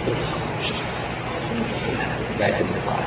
بعد اللقاء.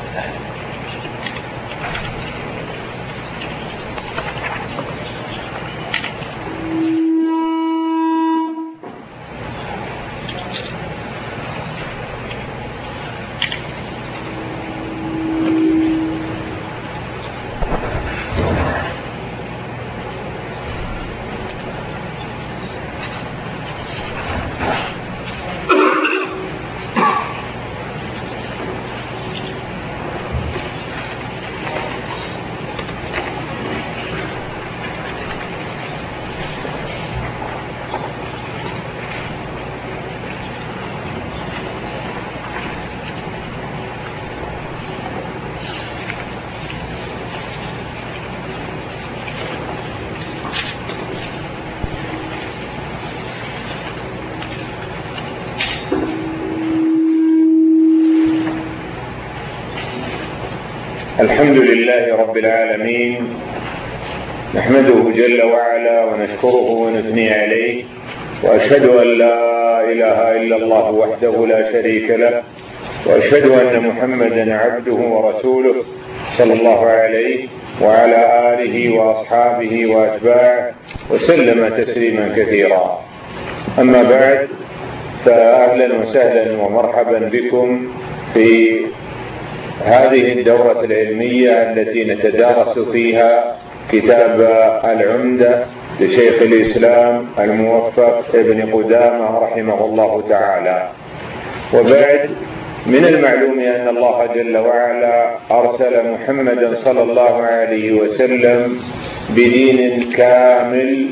الحمد لله رب العالمين، نحمده جل وعلا ونشكره ونثني عليه، وأشهد أن لا إله إلا الله وحده لا شريك له، وأشهد أن محمدا عبده ورسوله صلى الله عليه وعلى آله وأصحابه وأتباعه وسلم تسليما كثيرا. أما بعد، فأهلا وسهلا ومرحبا بكم في هذه الدورة العلمية التي نتدارس فيها كتاب العمدة لشيخ الإسلام الموفق ابن قدامة رحمه الله تعالى. وبعد، من المعلوم أن الله جل وعلا أرسل محمدا صلى الله عليه وسلم بدين كامل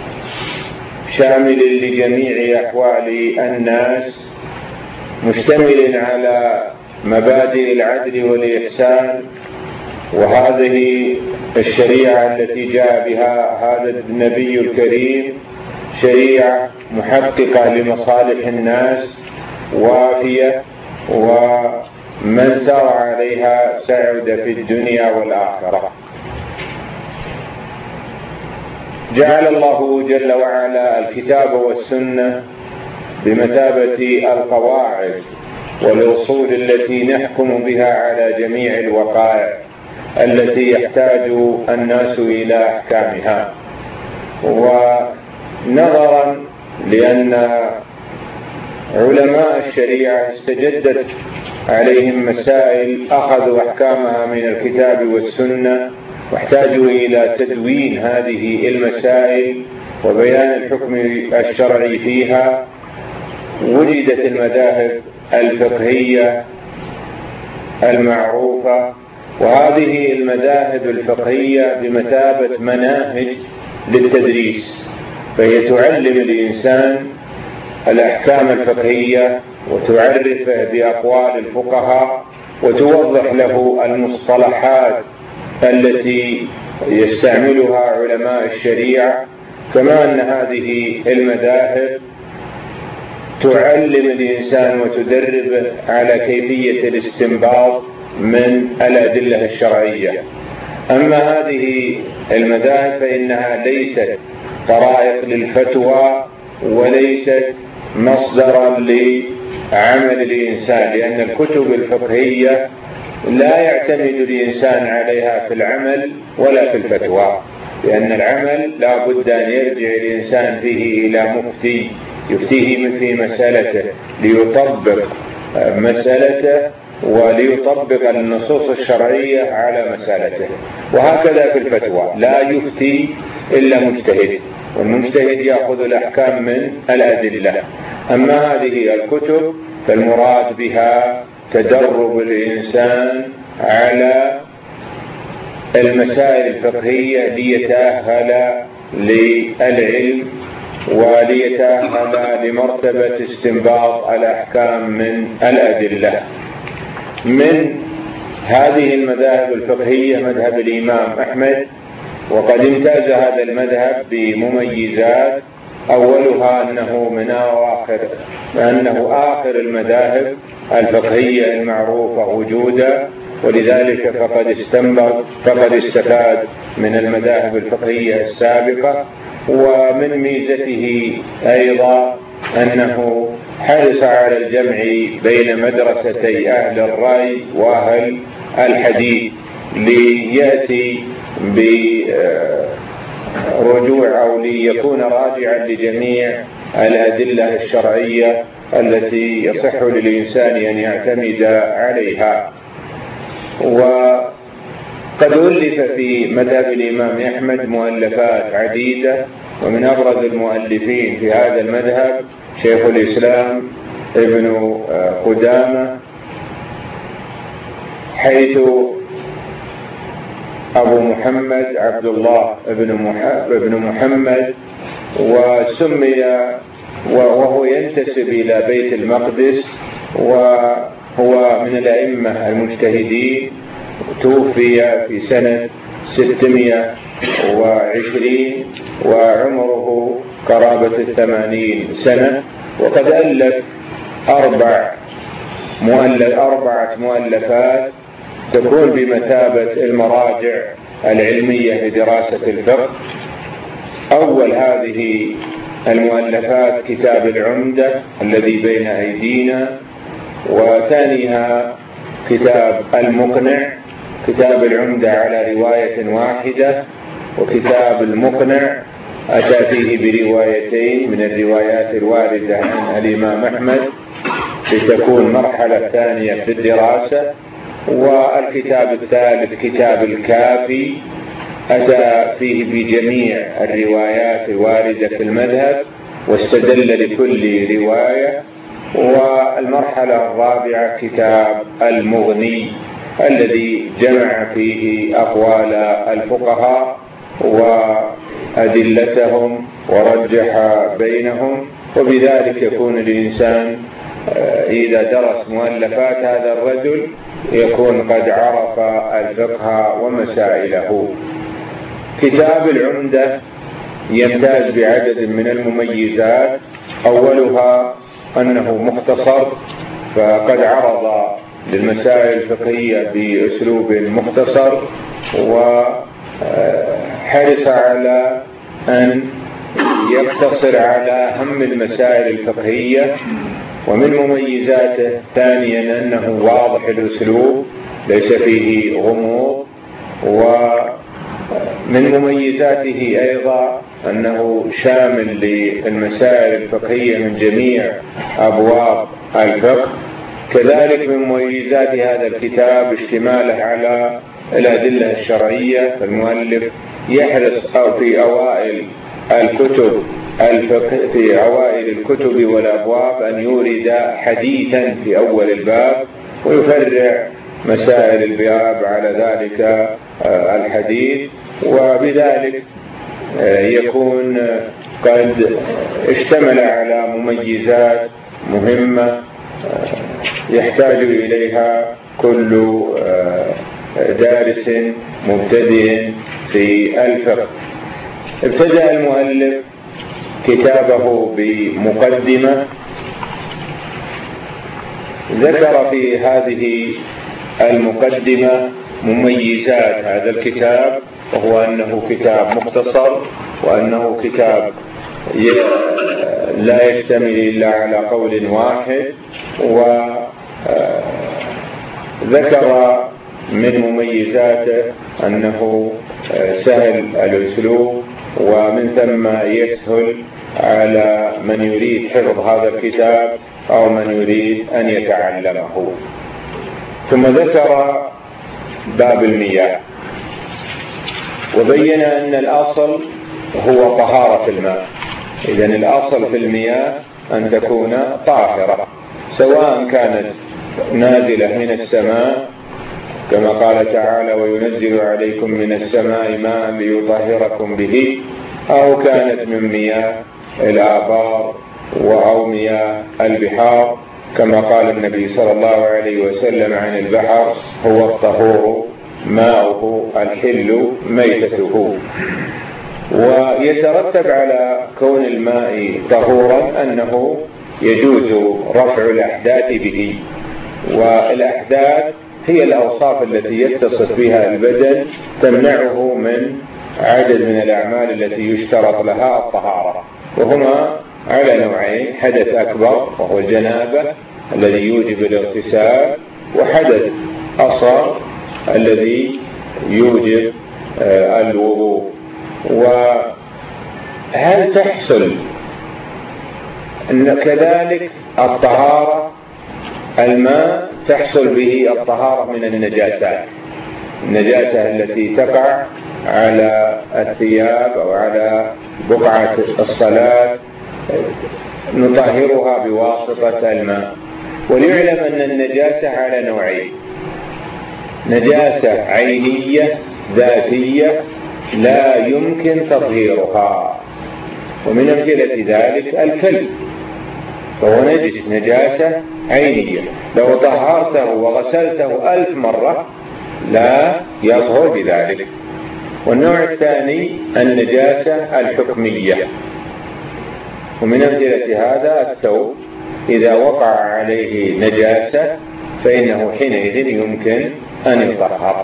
شامل لجميع أحوال الناس، مشتمل على مبادئ العدل والإحسان. وهذه الشريعة التي جاء بها هذا النبي الكريم شريعة محققة لمصالح الناس وافية، ومن سار عليها سعد في الدنيا والآخرة. جعل الله جل وعلا الكتاب والسنة بمثابة القواعد والأصول التي نحكم بها على جميع الوقائع التي يحتاج الناس إلى أحكامها. ونظرا لأن علماء الشريعة استجدت عليهم مسائل أخذوا أحكامها من الكتاب والسنة، واحتاجوا إلى تدوين هذه المسائل وبيان الحكم الشرعي فيها، وجدت المذاهب الفقهية المعروفة. وهذه المذاهب الفقهية بمثابة مناهج للتدريس، فهي تعلم الإنسان الأحكام الفقهية وتعرفه بأقوال الفقهاء وتوضح له المصطلحات التي يستعملها علماء الشريعة. كما أن هذه المذاهب تعلم الإنسان وتدربه على كيفية الاستنباط من الأدلة الشرعية. أما هذه المذاهب فإنها ليست طرائق للفتوى وليست مصدرا لعمل الإنسان، لأن الكتب الفقهية لا يعتمد الإنسان عليها في العمل ولا في الفتوى، لأن العمل لا بد أن يرجع الإنسان فيه إلى مفتي يفتيه في مسألته ليطبق مسألته وليطبق النصوص الشرعية على مسألته. وهكذا في الفتوى، لا يفتي إلا مجتهد، والمجتهد يأخذ الأحكام من الأدلة. أما هذه الكتب فالمراد بها تدرب الإنسان على المسائل الفقهية ليتأهل للعلم وليتأهل لمرتبة استنباط الأحكام من الأدلة. من هذه المذاهب الفقهية مذهب الإمام أحمد، وقد امتاز هذا المذهب بمميزات، أولها أنه آخر المذاهب الفقهية المعروفة وجودا، ولذلك فقد استفاد من المذاهب الفقهية السابقة. ومن ميزته أيضا أنه حرص على الجمع بين مدرستي أهل الرأي وأهل الحديث ليأتي برجوع أو ليكون راجعا لجميع الأدلة الشرعية التي يصح للإنسان أن يعتمد عليها. وقد ألف في مذهب الإمام أحمد مؤلفات عديدة، ومن أبرز المؤلفين في هذا المذهب شيخ الإسلام ابن قدامة، حيث أبو محمد عبد الله ابن محمد، وسمي وهو ينتسب إلى بيت المقدس، وهو من الأئمة المجتهدين، توفي في سنة 620 وعمره قرابة 80 سنة. وقد ألف 4 مؤلفات تكون بمثابة المراجع العلمية لدراسة الفقه. أول هذه المؤلفات كتاب العمدة الذي بين أيدينا، وثانيها كتاب المقنع. كتاب العمدة على رواية واحدة، وكتاب المقنع أتى فيه بروايتين من الروايات الواردة عن الإمام أحمد لتكون مرحلة ثانية في الدراسة. والكتاب الثالث كتاب الكافي أتى فيه بجميع الروايات الواردة في المذهب واستدل لكل رواية. والمرحلة الرابعة كتاب المغني الذي جمع فيه أقوال الفقهاء وأدلتهم ورجح بينهم، وبذلك يكون الإنسان إذا درس مؤلفات هذا الرجل يكون قد عرف الفقه ومسائله. كتاب العمدة يمتاز بعدد من المميزات، أولها أنه مختصر، فقد عرض للمسائل الفقهية بأسلوب مختصر، وحرص على أن يقتصر على أهم المسائل الفقهية. ومن مميزاته ثانيا أنه واضح الأسلوب ليس فيه غموض. ومن مميزاته أيضا أنه شامل للمسائل الفقهية من جميع أبواب الفقه. كذلك من مميزات هذا الكتاب اشتماله على الأدلة الشرعية، فالمؤلف يحرص في أوائل الكتب والأبواب أن يورد حديثا في أول الباب ويفرع مسائل الباب على ذلك الحديث، وبذلك يكون قد اشتمل على مميزات مهمة يحتاج إليها كل دارس مبتدئ في الفقه. ابتدأ المؤلف كتابه بمقدمة ذكر في هذه المقدمة مميزات هذا الكتاب، وهو أنه كتاب مختصر، وأنه كتاب لا يشتمل إلا على قول واحد. وذكر من مميزاته أنه سهل الأسلوب، ومن ثم يسهل على من يريد حفظ هذا الكتاب أو من يريد أن يتعلمه. ثم ذكر باب المياه، وبين أن الأصل هو طهارة الماء. إذن الأصل في المياه أن تكون طاهرة، سواء كانت نازلة من السماء كما قال تعالى وينزل عليكم من السماء ماء ليطهركم به، أو كانت من مياه الآبار أو مياه البحار كما قال النبي صلى الله عليه وسلم عن البحر هو الطهور ماؤه الحل ميتته. ويترتب على كون الماء طهورا أنه يجوز رفع الأحداث به، والأحداث هي الأوصاف التي يتصف بها البدن تمنعه من عدد من الأعمال التي يشترط لها الطهارة، وهما على نوعين: حدث أكبر وهو الجنابة الذي يوجب الاغتسال، وحدث أصغر الذي يوجب الوضوء. وهل تحصل أن كذلك الطهارة؟ الماء تحصل به الطهارة من النجاسات، النجاسة التي تقع على الثياب أو على بقعة الصلاة نطهرها بواسطة الماء. وليعلم أن النجاسة على نوعين: نجاسة عينية ذاتية لا يمكن تطهيرها، ومن أمثلة ذلك الكلب، فهو نجس نجاسة عينية لو طهرته وغسلته 1000 مرة لا يطهر بذلك. والنوع الثاني النجاسة الحكمية، ومن أمثلة هذا الثوب، إذا وقع عليه نجاسة فإنه حينئذ يمكن أن يطهر.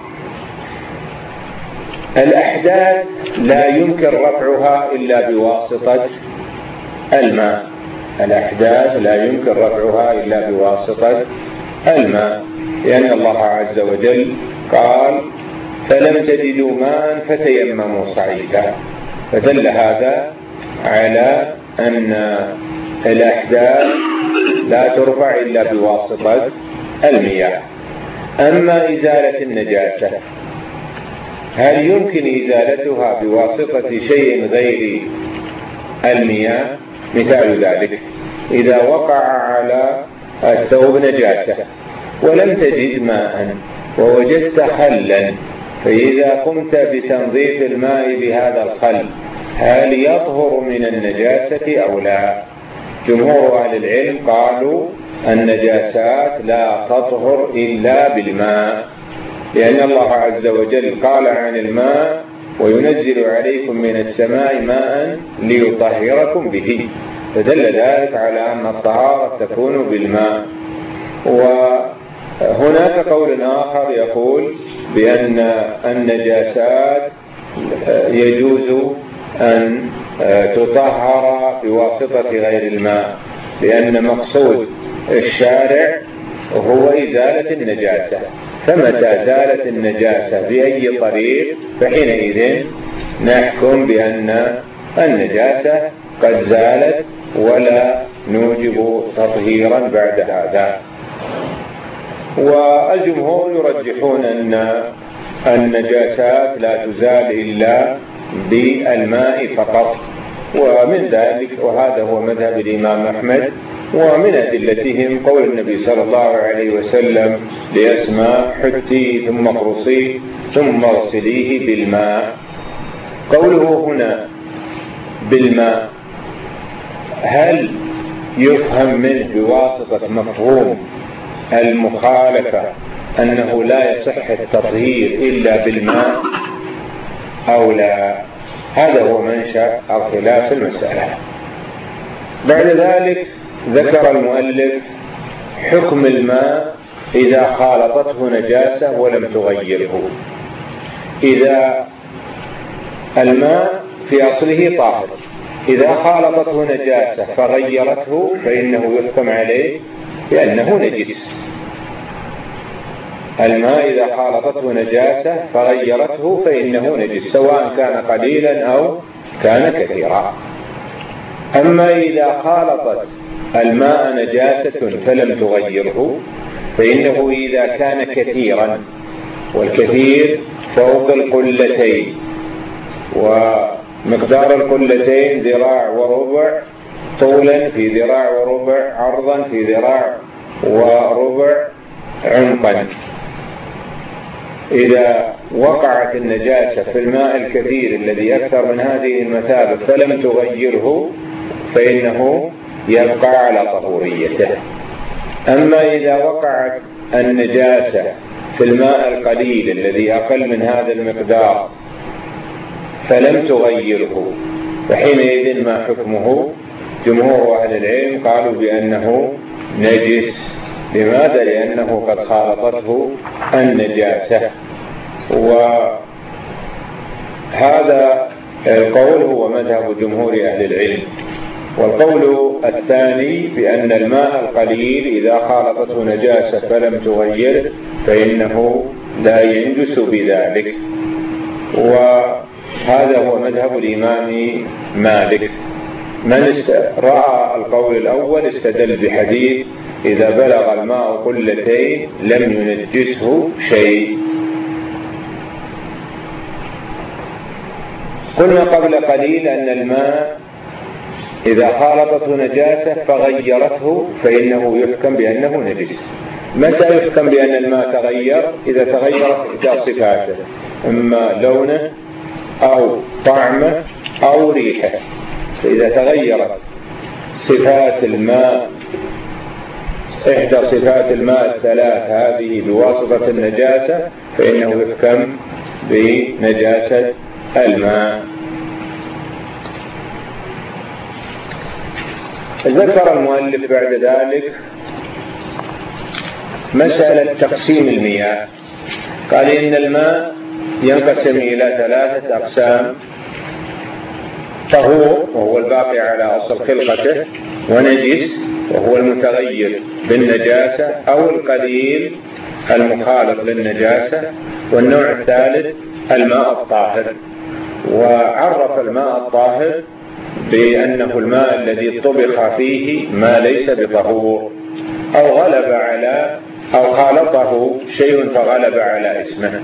الأحداث لا يمكن رفعها إلا بواسطة الماء، الأحداث لا يمكن رفعها إلا بواسطة الماء، لأن الله عز وجل قال: فلم تجدوا ماء فتيمموا صعيدا، فدل هذا على أن الأحداث لا ترفع إلا بواسطة المياه. أما إزالة النجاسة هل يمكن إزالتها بواسطة شيء غير المياه؟ مثال ذلك: إذا وقع على الثوب نجاسة ولم تجد ماء ووجدت خلا، فإذا قمت بتنظيف الماء بهذا الخل هل يطهر من النجاسة أو لا؟ جمهور أهل العلم قالوا النجاسات لا تطهر إلا بالماء، لأن الله عز وجل قال عن الماء: وينزل عليكم من السماء ماء ليطهركم به، فدل ذلك على أن الطهارة تكون بالماء. وهناك قول آخر يقول بأن النجاسات يجوز أن تطهر بواسطة غير الماء، لأن مقصود الشارع هو إزالة النجاسة، فمتى زالت النجاسة بأي طريق فحينئذ نحكم بأن النجاسة قد زالت ولا نوجب تطهيرا بعد هذا. والجمهور يرجحون أن النجاسات لا تزال إلا بالماء فقط، ومن ذلك وهذا هو مذهب الإمام أحمد. ومن أدلتهم قول النبي صلى الله عليه وسلم لأسماء: حتي ثم اقرصيه ثم اغسليه بالماء. قوله هنا بالماء هل يفهم منه بواسطة مفهوم المخالفة أنه لا يصح التطهير إلا بالماء أو لا؟ هذا هو منشأ الخلاف في المسألة. بعد ذلك ذكر المؤلف حكم الماء إذا خالطته نجاسة ولم تغيره. إذا الماء في أصله طاهر، إذا خالطته نجاسة فغيرته فإنه يحكم عليه بأنه نجس. الماء إذا خالطته نجاسة فغيرته فإنه نجس، سواء كان قليلا أو كان كثيرا. أما إذا خالطت الماء نجاسة فلم تغيره فإنه إذا كان كثيرا، والكثير فوق القلتين، ومقدار القلتين ذراع وربع طولا في ذراع وربع عرضا في ذراع وربع عمقا، إذا وقعت النجاسة في الماء الكثير الذي أكثر من هذه المثابة فلم تغيره فإنه يبقى على طهوريته. أما إذا وقعت النجاسة في الماء القليل الذي أقل من هذا المقدار فلم تغيره فحينئذ ما حكمه؟ جمهور أهل العلم قالوا بأنه نجس. لماذا؟ لأنه قد خالطته النجاسة. وهذا القول هو مذهب جمهور أهل العلم. والقول الثاني بأن الماء القليل إذا خالطته نجاسة فلم تغيره فإنه لا ينجس بذلك، وهذا هو مذهب الإمام مالك. من رأى القول الأول استدل بحديث إذا بلغ الماء قلتين لم ينجسه شيء. قلنا قبل قليل أن الماء إذا خالطته نجاسة فغيرته فإنه يحكم بأنه نجس. متى يحكم بأن الماء تغير؟ إذا تغيرت إحدى صفاته، إما لونه أو طعمه أو ريحه. فإذا تغيرت صفات الماء إحدى صفات الماء الثلاث هذه بواسطة النجاسة فإنه يحكم بنجاسة الماء. ذكر المؤلف بعد ذلك مسألة تقسيم المياه. قال إن الماء ينقسم إلى 3 أقسام: طهور وهو الباقي على أصل خلقته، ونجس وهو المتغير بالنجاسة أو القليل المخالط للنجاسة، والنوع الثالث الماء الطاهر. وعرف الماء الطاهر بأنه الماء الذي طبخ فيه ما ليس بطهور أو غلب على أو خالطه شيء فغلب على اسمه،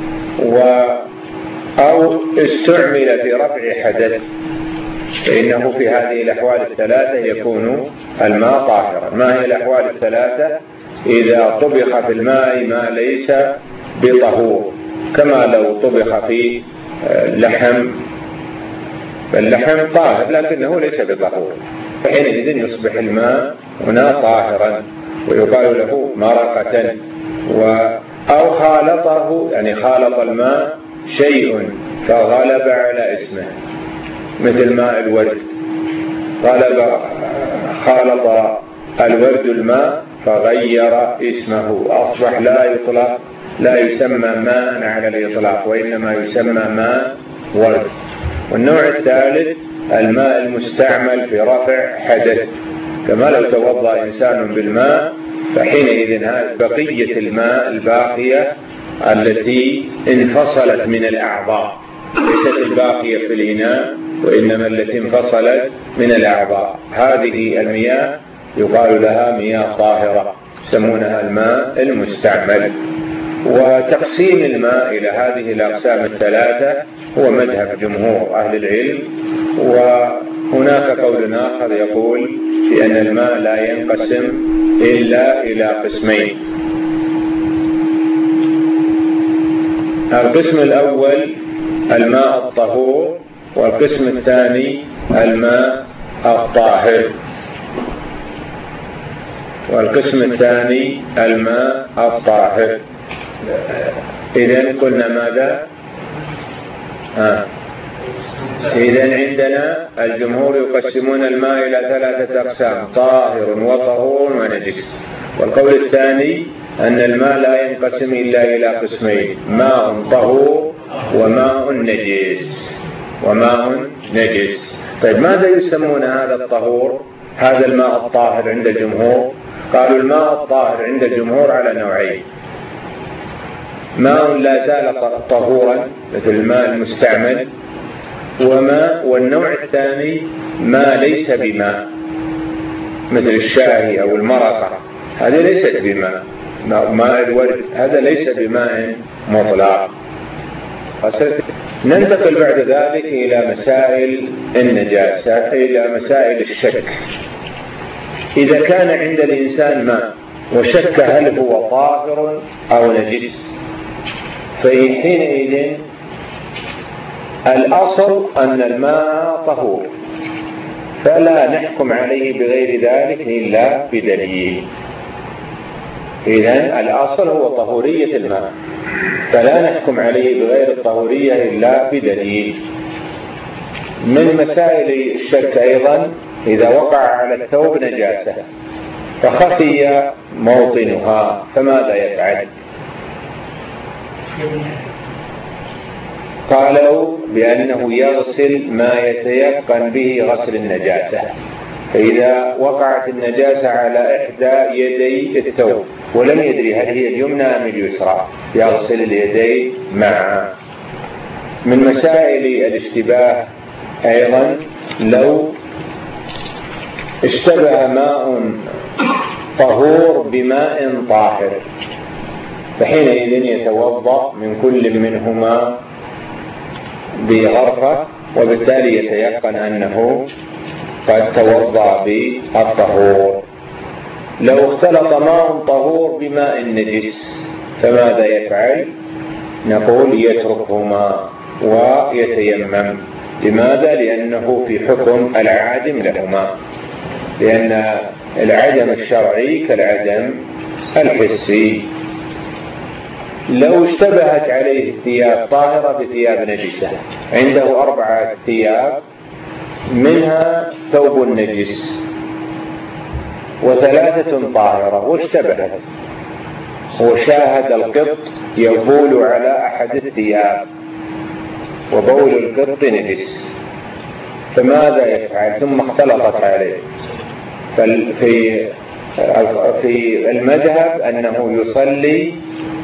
أو استعمل في رفع حدث، فإنه في هذه الأحوال الثلاثة يكون الماء طاهرا. ما هي الأحوال الثلاثة؟ إذا طبخ في الماء ما ليس بطهور، كما لو طبخ فيه لحم، فاللحم طاهر لكنه ليس بطهور، فحينئذ يصبح الماء هنا طاهرا ويقال له مرقة. أو خالطه، يعني خالط الماء شيء فغلب على اسمه، مثل ماء الورد، خالط الورد الماء فغير اسمه، أصبح لا يسمى ماء على الإطلاق وإنما يسمى ماء ورد. والنوع الثالث الماء المستعمل في رفع حدث، كما لو توضأ إنسان بالماء فحينئذ بقية الماء الباقية التي انفصلت من الأعضاء، ليست الباقية في الإناء وإنما التي انفصلت من الأعضاء، هذه المياه يقال لها مياه طاهرة، يسمونها الماء المستعمل. وتقسيم الماء إلى هذه الأقسام الثلاثة هو مذهب جمهور أهل العلم. وهناك قول آخر يقول بأن الماء لا ينقسم إلا إلى قسمين: القسم الأول الماء الطهور، والقسم الثاني الماء الطاهر. إذن قلنا ماذا؟ إذن عندنا الجمهور يقسمون الماء إلى 3 أقسام: طاهر وطهور ونجس. والقول الثاني أن الماء لا ينقسم إلا إلى قسمين: ماء طهور وماء نجس. طيب ماذا يسمون هذا الطهور، هذا الماء الطاهر عند الجمهور؟ قالوا الماء الطاهر عند الجمهور على نوعين: ماء لا زال طهورا مثل الماء المستعمل، والنوع الثاني ما ليس بماء مثل الشاي أو المرقة، هذه ليست بماء. ماء الورد هذا ليس بماء مطلق. ننتقل بعد ذلك إلى مسائل النجاسة، إلى مسائل الشك. إذا كان عند الإنسان ماء وشك هل هو طاهر أو نجس، فحينئذ الأصل أن الماء طهور، فلا نحكم عليه بغير ذلك إلا بدليل. إذن الأصل هو طهورية الماء، فلا نحكم عليه بغير الطهورية إلا بدليل. من مسائل الشك أيضا إذا وقع على الثوب نجاسة فخفي موطنها فماذا يفعل؟ قالوا بأنه يغسل ما يتيقن به غسل النجاسة، فإذا وقعت النجاسة على إحدى يدي الثوب ولم يدري هل هي اليمنى أم اليسرى يغسل اليدين معا. من مسائل الاشتباه أيضا لو اشتبه ماء طهور بماء طاهر، فحينئذ يتوضأ من كل منهما بغرفة، وبالتالي يتيقن أنه قد توضأ بالطهور. لو اختلط ماء طهور بماء نجس فماذا يفعل؟ نقول يتركهما ويتيمم. لماذا؟ لأنه في حكم العادم لهما، لأن العدم الشرعي كالعدم الحسي. لو اشتبهت عليه الثياب طاهرة بثياب نجسة، عنده 4 ثياب منها ثوب نجس و3 طاهرة واشتبهت، وشاهد القط يبول على أحد الثياب وبول القط نجس، فماذا يفعل؟ ثم اختلطت عليه. في المذهب أنه يصلي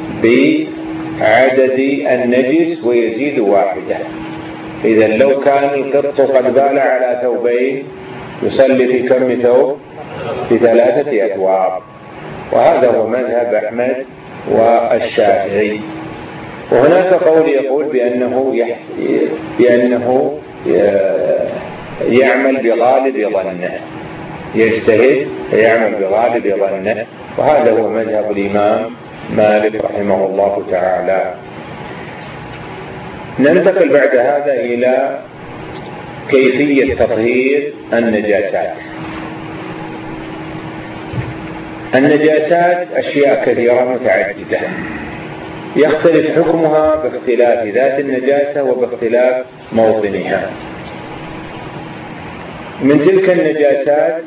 بعدد النجس ويزيد 1. إذا لو كان القط قد بال على ثوبين يصلي في كم ثوب؟ ب3 أثواب. وهذا هو مذهب أحمد والشافعي. وهناك قول يقول بأنه يعمل بغالب ظنه، يجتهد فيعمل بغالب ظنه، وهذا هو مذهب الإمام مالك رحمه الله تعالى. ننتقل بعد هذا إلى كيفية تطهير النجاسات. النجاسات أشياء كثيرة متعددة يختلف حكمها باختلاف ذات النجاسة وباختلاف موطنها. من تلك النجاسات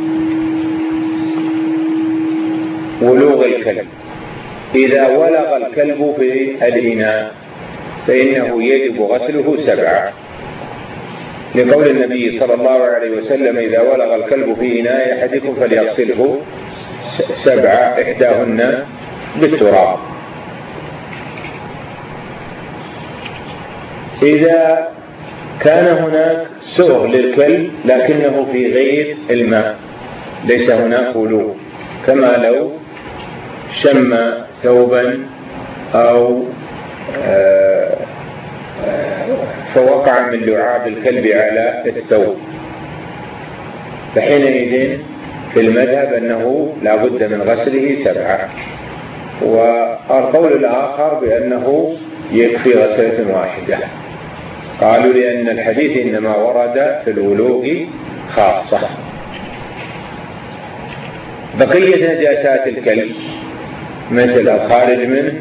ولوغ الكلب. إذا ولغ الكلب في الإناء فإنه يجب غسله 7، لقول النبي صلى الله عليه وسلم: إذا ولغ الكلب في إناء أحدكم فليغسله 7 إحداهن بالتراب. إذا كان هناك سوغ للكلب لكنه في غير الماء، ليس هناك ولوغ، كما لو شم ثوبا أو فوقع من لعاب الكلب على الثوب، فحينئذ في المذهب أنه لا بد من غسله 7. والقول الآخر بأنه يكفي غسلة 1، قالوا لأن الحديث إنما ورد في الولوغ خاصة. بقية نجاسات الكلب مثل الخارج منه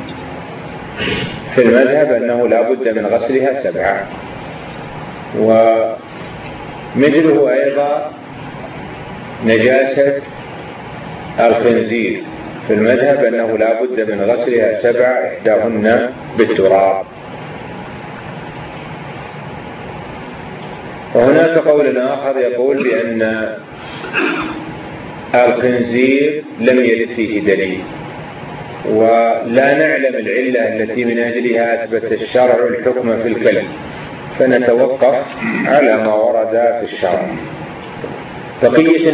في المذهب أنه لا بد من غسلها 7. ومثله أيضا نجاسة الخنزير في المذهب أنه لا بد من غسلها 7 إحداهن بالتراب. وهناك قول آخر يقول بأن الخنزير لم يرد فيه دليل، ولا نعلم العلة التي من أجلها أثبت الشرع الحكم في الكلب، فنتوقف على ما ورد في الشرع. بقية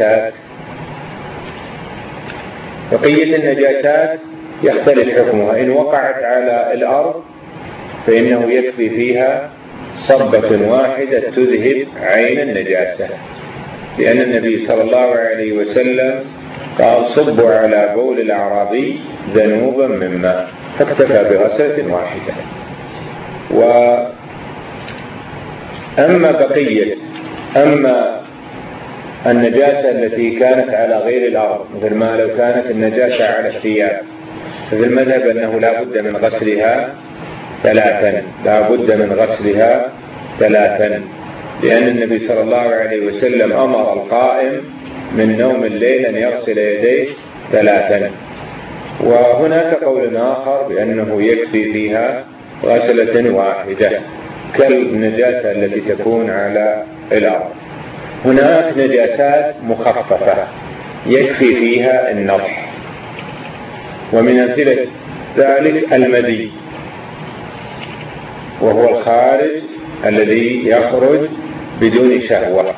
النجاسات يختلف حكمها. إن وقعت على الأرض فإنه يكفي فيها صبة 1 تذهب عين النجاسة، لأن النبي صلى الله عليه وسلم قال: صبوا على بول الأعرابي ذنوبا من ماء، فاكتفى بغسلة 1. أما النجاسة التي كانت على غير الأرض، مثل ما لو كانت النجاسة على الثياب، ففي المذهب أنه لا بد من غسلها 3، لأن النبي صلى الله عليه وسلم أمر القائم من نوم الليل أن يغسل يديه 3. وهناك قول آخر بأنه يكفي فيها غسلة 1 كالنجاسة التي تكون على الأرض. هناك نجاسات مخففة يكفي فيها النضح، ومن أمثلة ذلك المذي، وهو الخارج الذي يخرج بدون شهوة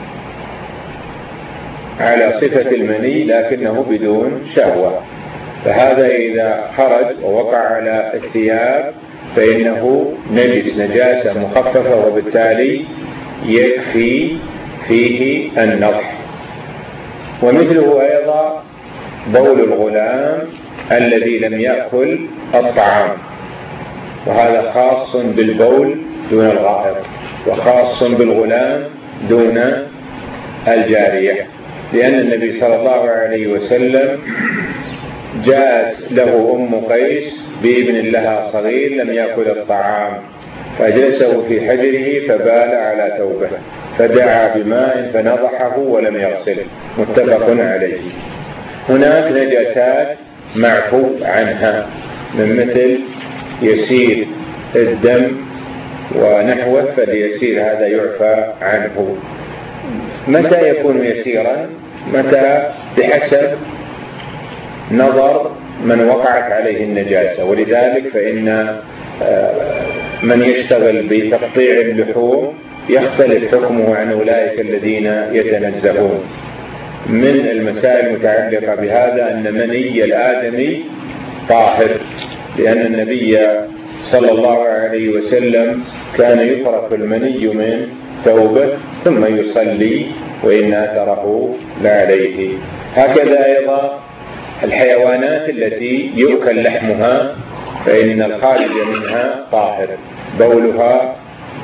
على صفة المني لكنه بدون شهوة، فهذا إذا خرج ووقع على الثياب فإنه نجس نجاسة مخففة، وبالتالي يكفي فيه النضح. ومثله أيضا بول الغلام الذي لم يأكل الطعام، وهذا خاص بالبول دون الغائط، وخاص بالغلام دون الجارية، لأن النبي صلى الله عليه وسلم جاءت له أم قيس بابن لها صغير لم يأكل الطعام، فأجلسه في حجره فبال على ثوبه، فدعا بماء فنضحه ولم يغسله، متفق عليه. هناك نجاسات معفو عنها من مثل يسير الدم ونحوه، فاليسير هذا يعفى عنه. متى يكون يسيرا؟ متى بحسب نظر من وقعت عليه النجاسة، ولذلك فإن من يشتغل بتقطيع اللحوم يختلف حكمه عن أولئك الذين يتنزهون. من المسائل المتعلقة بهذا أن مني الآدمي طاهر، لأن النبي صلى الله عليه وسلم كان يفرق المني من ثوبه ثم يصلي وإن أثره لا عليه. هكذا أيضا الحيوانات التي يؤكل لحمها فإن الخارج منها طاهر، بولها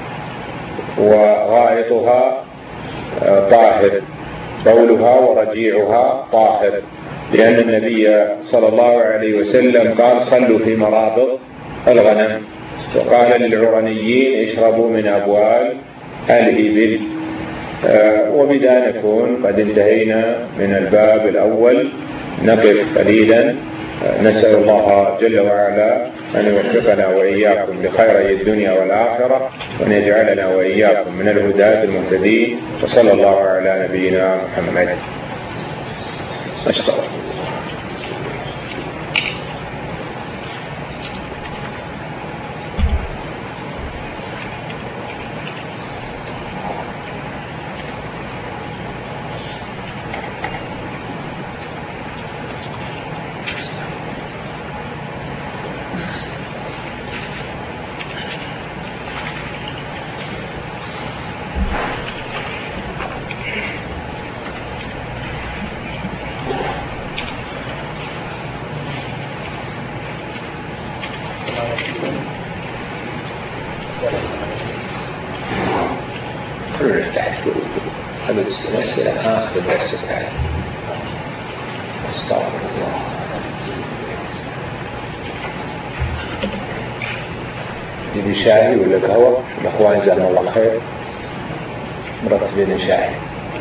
وغائطها طاهر، بولها ورجيعها طاهر، لأن النبي صلى الله عليه وسلم قال صلوا في مرابض الغنم، وقال للعرنيين اشربوا من أبوال الإبل. وبذا نكون قد انتهينا من الباب الأول، نقف قليلا، نسأل الله جل وعلا أن يوفقنا وإياكم لخيري الدنيا والآخرة، وأن يجعلنا وإياكم من الهداة المهتدين، وصلى الله على نبينا محمد. أشكرك. دي شاهي ولا قهوة؟ الأخوان جزاهم الله خير مرتبين شاهي.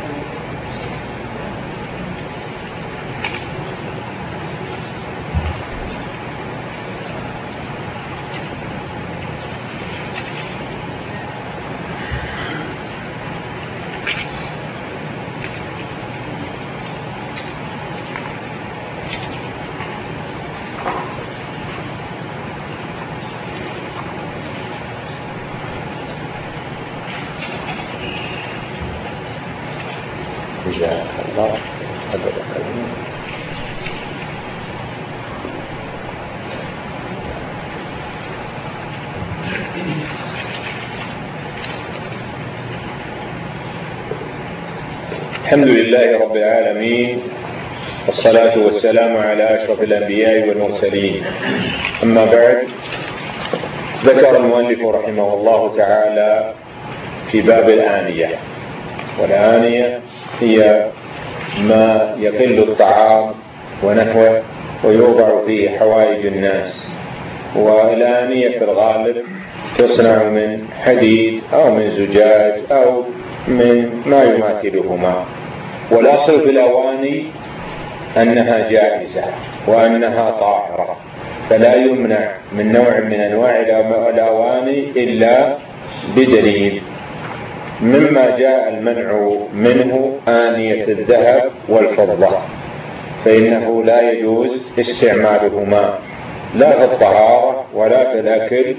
الحمد لله رب العالمين، والصلاة والسلام على أشرف الأنبياء والمرسلين. أما بعد، ذكر المؤلف رحمه الله تعالى في باب الآنية، والآنية هي ما يقل الطعام ونحوه ويوضع فيه حوائج الناس، والآنية في الغالب تصنع من حديد أو من زجاج أو من ما يماثلهما. والأصل في الأواني أنها جائزة وأنها طاهرة، فلا يمنع من نوع من أنواع الأواني إلا بدليل. مما جاء المنع منه آنية الذهب والفضة، فإنه لا يجوز استعمالهما لا في الطهارة ولا في الأكل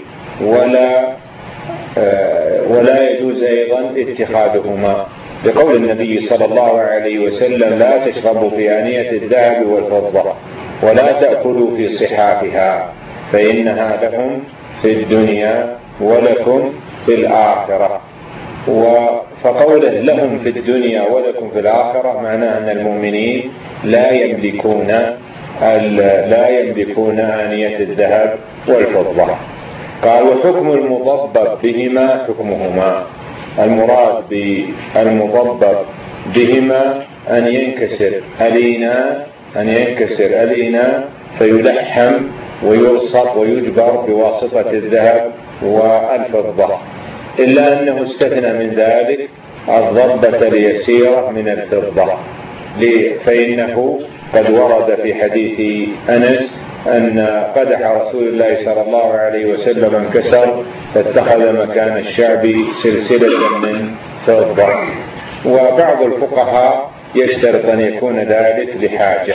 ولا يجوز أيضا اتخاذهما، لقول النبي صلى الله عليه وسلم: لا تشربوا في آنية الذهب والفضة ولا تأكلوا في صحافها فإنها لهم في الدنيا ولكم في الآخرة. فقوله لهم في الدنيا ولكم في الآخرة معناه أن المؤمنين لا يملكون آنية الذهب والفضة. قال: وحكم المضبب بهما حكمهما. المراد بالمضبب بهما أن ينكسر الإناء فيلحم ويلصق ويجبر بواسطة الذهب والفضة، إلا أنه استثنى من ذلك الضبة اليسيرة من الفضة، فإنه قد ورد في حديث أنس أن قدح رسول الله صلى الله عليه وسلم انكسر فاتخذ مكان الشعب سلسلة من فضة. وبعض الفقهاء يشترط أن يكون ذلك لحاجة.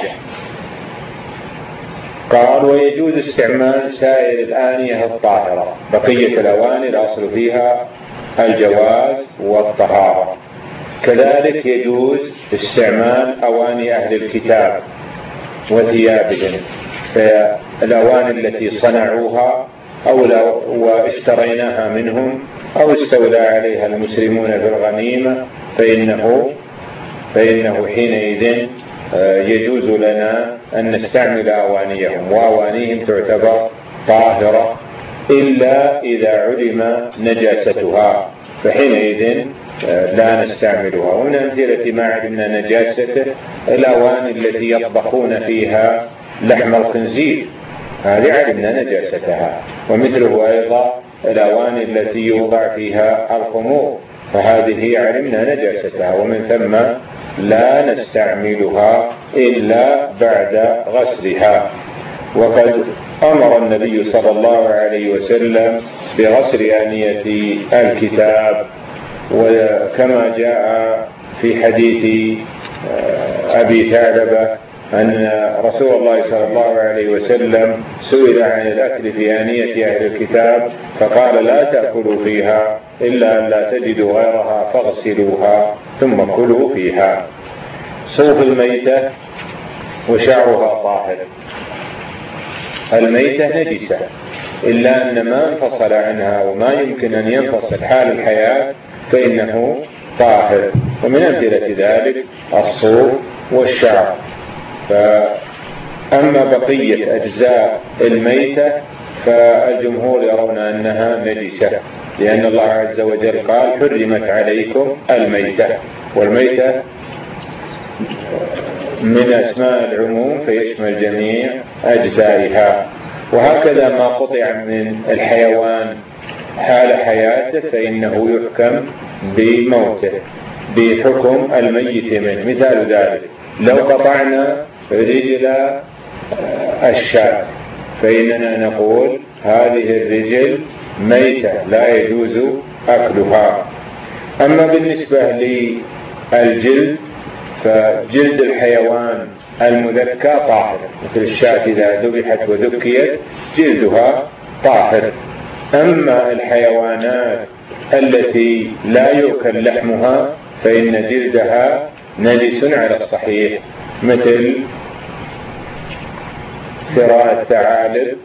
قال: ويجوز استعمال سائر الآنية الطاهرة. بقية الأواني الأصل فيها الجواز والطهارة. كذلك يجوز استعمال أواني أهل الكتاب وثيابهم، فالأواني التي صنعوها واشتريناها منهم أو استولى عليها المسلمون في الغنيمة فإنه حينئذ يجوز لنا أن نستعمل أوانيهم، وأوانيهم تعتبر طاهرة إلا إذا علم نجاستها، فحينئذ لا نستعملها. ومن أمثلة ما علمنا نجاسته الأواني التي يطبخون فيها لحم الخنزير، هذه علمنا نجاستها. ومثله أيضا الأواني التي يوضع فيها الخمور، فهذه علمنا نجاستها، ومن ثم لا نستعملها إلا بعد غسلها. وقد أمر النبي صلى الله عليه وسلم بغسل آنية الكتاب، وكما جاء في حديث أبي ثعلبة أن رسول الله صلى الله عليه وسلم سئل عن الأكل في آنية أهل الكتاب فقال: لا تأكلوا فيها إلا أن لا تجدوا غيرها فاغسلوها ثم كلوا فيها. صوف الميتة وشعرها طاهر. الميتة نجسة إلا أن ما انفصل عنها وما يمكن أن ينفصل حال الحياة فإنه طاهر، ومن أمثلة ذلك الصوف والشعر. فأما بقية أجزاء الميتة فالجمهور يرون أنها نجسة، لأن الله عز وجل قال: حرمت عليكم الميتة، والميتة من أسماء العموم فيشمل جميع أجزائها. وهكذا ما قطع من الحيوان حال حياته فإنه يحكم بموته بحكم الميت منه. مثال ذلك: لو قطعنا رجل الشاة فإننا نقول هذه الرجل ميتة لا يجوز أكلها. أما بالنسبة للجلد فجلد الحيوان المذكى طاهر، مثل الشاة إذا ذبحت وذكيت جلدها طاهر. أما الحيوانات التي لا يؤكل لحمها فإن جلدها نجس على الصحيح، مثل ثراء الثعالب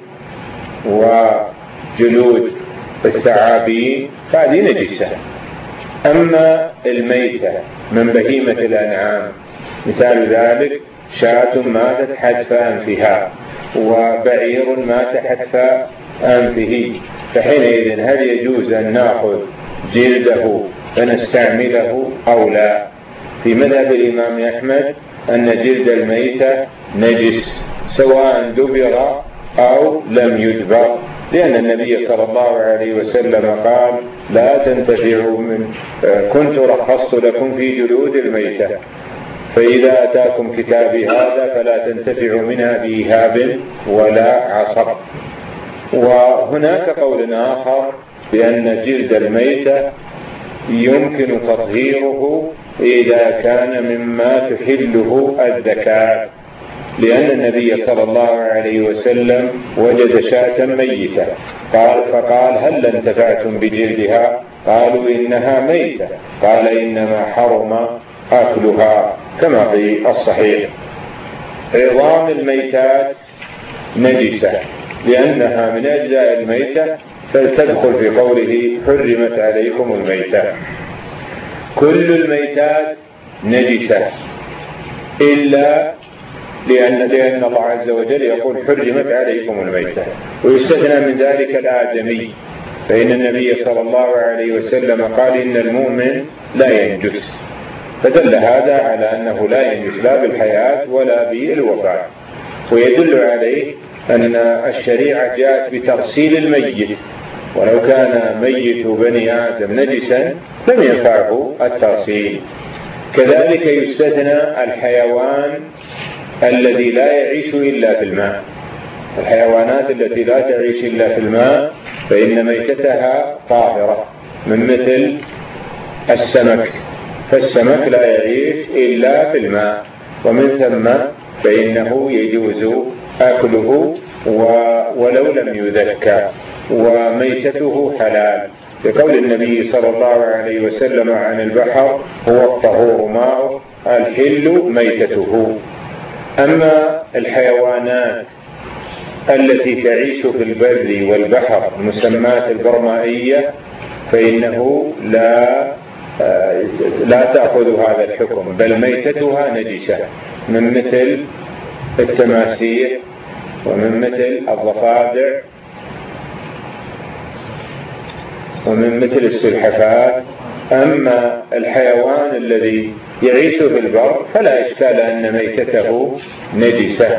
وجلود الثعابين، هذه نجسة. أما الميتة من بهيمة الأنعام مثال ذلك شاة ماتت حتف أنفها وبعير مات حتف أنفه، فحينئذ هل يجوز أن نأخذ جلده فنستعمله أو لا؟ في مذهب الإمام أحمد أن جلد الميتة نجس سواء دبر أو لم يدبر، لأن النبي صلى الله عليه وسلم قال: لا تنتفعوا كنت رخصت لكم في جلود الميتة، فإذا أتاكم كتابي هذا فلا تنتفعوا منها بإيهاب ولا عصب. وهناك قول آخر بأن جلد الميتة يمكن تطهيره إذا كان مما تحله الذكاة، لأن النبي صلى الله عليه وسلم وجد شاة ميتة فقال هل انتفعتم بجلدها؟ قالوا إنها ميتة، قال إنما حرم أكلها، كما في الصحيح. عظام الميتات نجسة لأنها من أجزاء الميتة، فلتدخل في قوله حرمت عليكم الميتة. كل الميتات نجسة إلا لأن الله عز وجل يقول حرمت عليكم الميتة، ويستثنى من ذلك الآدمي، فإن النبي صلى الله عليه وسلم قال إن المؤمن لا ينجس، فدل هذا على أنه لا ينجس لا بالحياة ولا بالوفاة. ويدل عليه أن الشريعة جاءت بترسيل الميت، ولو كان ميت بني آدم نجسا لم ينفعه الترسيل. كذلك يستثنى الحيوان الذي لا يعيش إلا في الماء، الحيوانات التي لا تعيش إلا في الماء فإن ميتتها طاهرة، من مثل السمك، فالسمك لا يعيش إلا في الماء، ومن ثم فإنه يجوز أكله ولو لم يذكى، وميتته حلال، لقول النبي صلى الله عليه وسلم عن البحر هو الطهور ماؤه الحل ميتته. أما الحيوانات التي تعيش في البر والبحر المسمات البرمائية فإنه لا تأخذ هذا الحكم، بل ميتتها نجسة، من مثل التماسيح ومن مثل الضفادع ومن مثل السلحفاة. أما الحيوان الذي يعيش في البر فلا إشكال أن ميتته نجسة.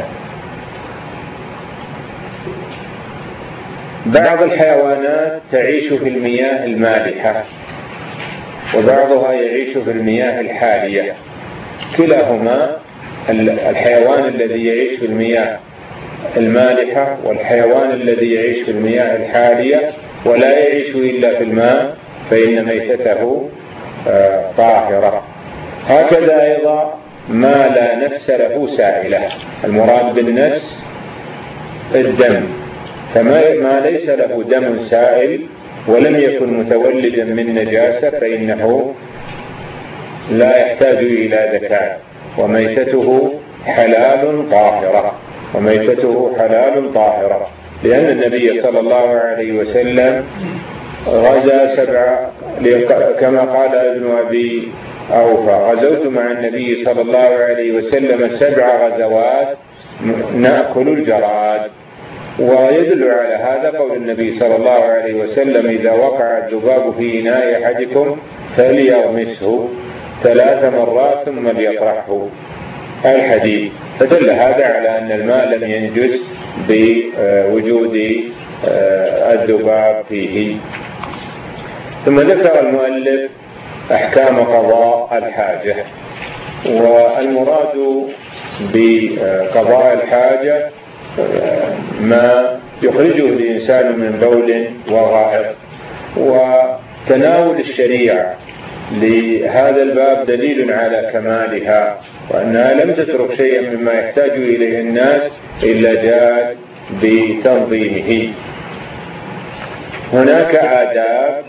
بعض الحيوانات تعيش في المياه المالحة، وبعضها يعيش في المياه الحالية، كلاهما الحيوان الذي يعيش في المياه المالحة والحيوان الذي يعيش في المياه الحالية ولا يعيش إلا في الماء فإن ميتته طاهرة. هكذا أيضا ما لا نفس له سائلة، المراد بالنفس الدم، فما ليس له دم سائل ولم يكن متولدا من نجاسة فإنه لا يحتاج إلى زكاة، وميتته حلال طاهرة، وميتته حلال طاهرة، لأن النبي صلى الله عليه وسلم غزا كما قال ابن أبي أوفى غزوت مع النبي صلى الله عليه وسلم 7 غزوات نأكل الجراد. ويدل على هذا قول النبي صلى الله عليه وسلم إذا وقع الذباب في إناء أحدكم فليغمسه 3 مرات ثم ليطرحه، الحديث. فدل هذا على أن الماء لم ينجس بوجود الذباب فيه. ثم ذكر المؤلف أحكام قضاء الحاجة، والمراد بقضاء الحاجة ما يخرجه الإنسان من بول وغائط. وتناول الشريعة لهذا الباب دليل على كمالها، وأنها لم تترك شيئا مما يحتاج إليه الناس إلا جاءت بتنظيمه. هناك آداب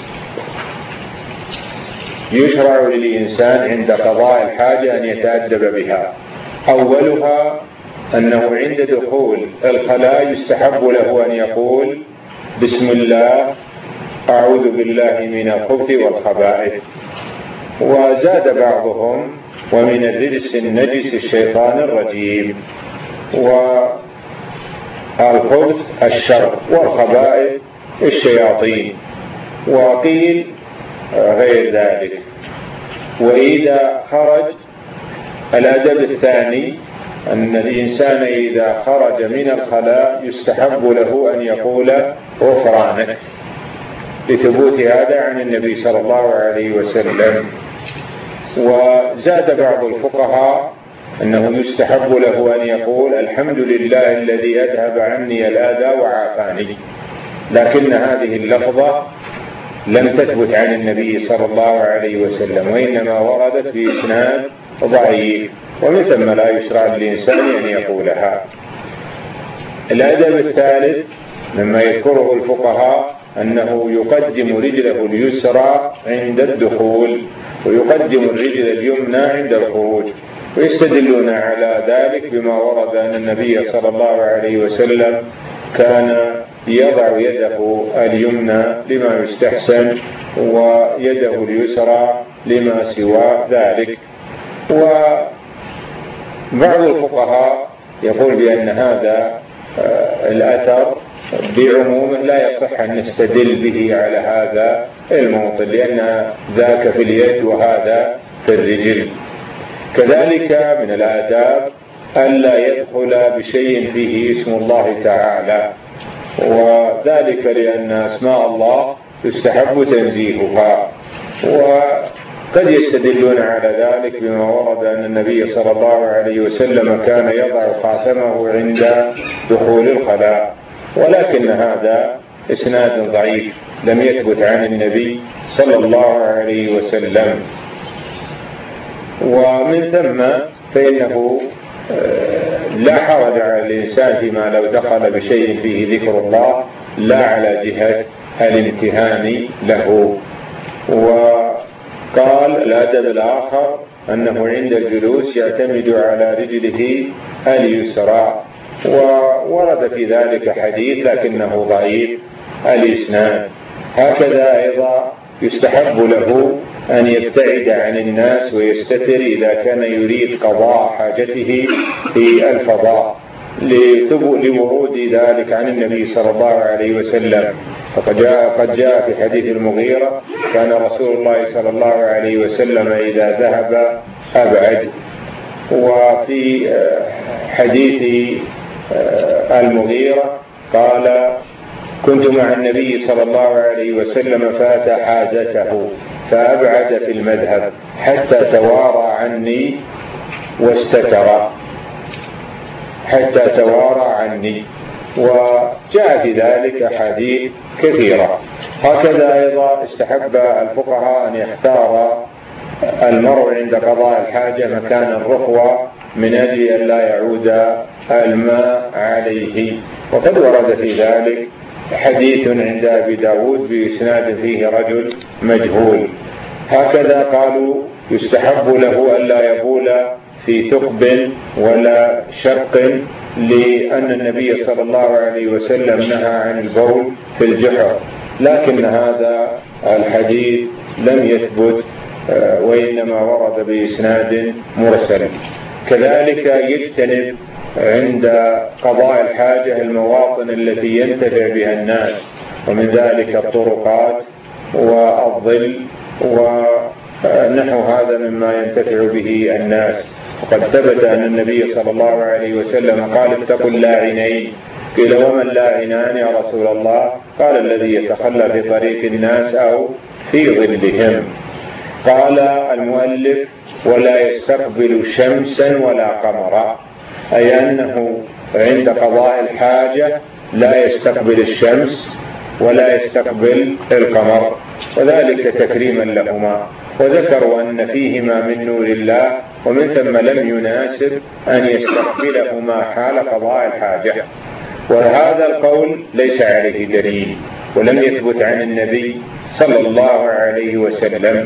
يشرع للإنسان عند قضاء الحاجة أن يتأدب بها. أولها أنه عند دخول الخلاء يستحب له أن يقول بسم الله أعوذ بالله من الخبث والخبائث. وزاد بعضهم ومن الرجس النجس الشيطان الرجيم، والخبث الشر والخبائث الشياطين، وقيل غير ذلك. وإذا خرج الأدب الثاني أن الإنسان إذا خرج من الخلاء يستحب له أن يقول غفرانك، لثبوت هذا عن النبي صلى الله عليه وسلم. وزاد بعض الفقهاء أنه يستحب له أن يقول الحمد لله الذي أذهب عني الأذى وعافاني، لكن هذه اللفظة لم تثبت عن النبي صلى الله عليه وسلم، وإنما وردت بإسناد ضعيف، ومن ثم لا يشرع للإنسان أن يقولها. الأدب الثالث مما يذكره الفقهاء أنه يقدم رجله اليسرى عند الدخول ويقدم الرجل اليمنى عند الخروج، ويستدلون على ذلك بما ورد أن النبي صلى الله عليه وسلم كان يضع يده اليمنى لما يستحسن ويده اليسرى لما سوى ذلك. وبعض الفقهاء يقول بأن هذا الأثر بعمومه لا يصح أن نستدل به على هذا الموطن، لأن ذاك في اليد وهذا في الرجل. كذلك من الآداب ألا يدخل بشيء فيه اسم الله تعالى، وذلك لأن أسماء الله يستحب تنزيهها، وقد يستدلون على ذلك بما ورد أن النبي صلى الله عليه وسلم كان يضع خاتمه عند دخول الخلاء، ولكن هذا إسناد ضعيف لم يثبت عن النبي صلى الله عليه وسلم. ومن ثم فإنه لا حرج على الإنسان فيما لو دخل بشيء فيه ذكر الله لا على جهة الامتهان له. وقال الأدب الآخر أنه عند الجلوس يعتمد على رجله اليسرى، وورد في ذلك حديث لكنه ضعيف الإسناد. هكذا أيضا يستحب له أن يبتعد عن الناس ويستتر إذا كان يريد قضاء حاجته في الفضاء لورود ذلك عن النبي صلى الله عليه وسلم. قد جاء في حديث المغيرة كان رسول الله صلى الله عليه وسلم إذا ذهب أبعد. وفي حديث المغيرة قال كنت مع النبي صلى الله عليه وسلم فأتى حاجته فأبعد في المذهب حتى توارى عني واستتر، حتى توارى عني. وجاء في ذلك أحاديث كثيرة. هكذا أيضا استحب الفقهاء أن يختار المرء عند قضاء الحاجة مكان الرخوة من أجل أن لا يعود الماء عليه، وقد ورد في ذلك حديث عند أبي داود بإسناد فيه رجل مجهول. هكذا قالوا يستحب له ألا يبول في ثقب ولا شق، لأن النبي صلى الله عليه وسلم نهى عن البول في الجحر، لكن هذا الحديث لم يثبت وإنما ورد بإسناد مرسل. كذلك يجتنب عند قضاء الحاجة المواطن التي ينتفع بها الناس، ومن ذلك الطرقات والظل ونحو هذا مما ينتفع به الناس. وقد ثبت أن النبي صلى الله عليه وسلم قال اتقوا اللاعنين. قيل وما اللاعنان يا رسول الله؟ قال الذي يتخلى في طريق الناس أو في ظلهم. قال المؤلف ولا يستقبل شمسا ولا قمرا، أي أنه عند قضاء الحاجة لا يستقبل الشمس ولا يستقبل القمر، وذلك تكريما لهما. وذكروا أن فيهما من نور الله، ومن ثم لم يناسب أن يستقبلهما حال قضاء الحاجة. وهذا القول ليس عليه دليل ولم يثبت عن النبي صلى الله عليه وسلم،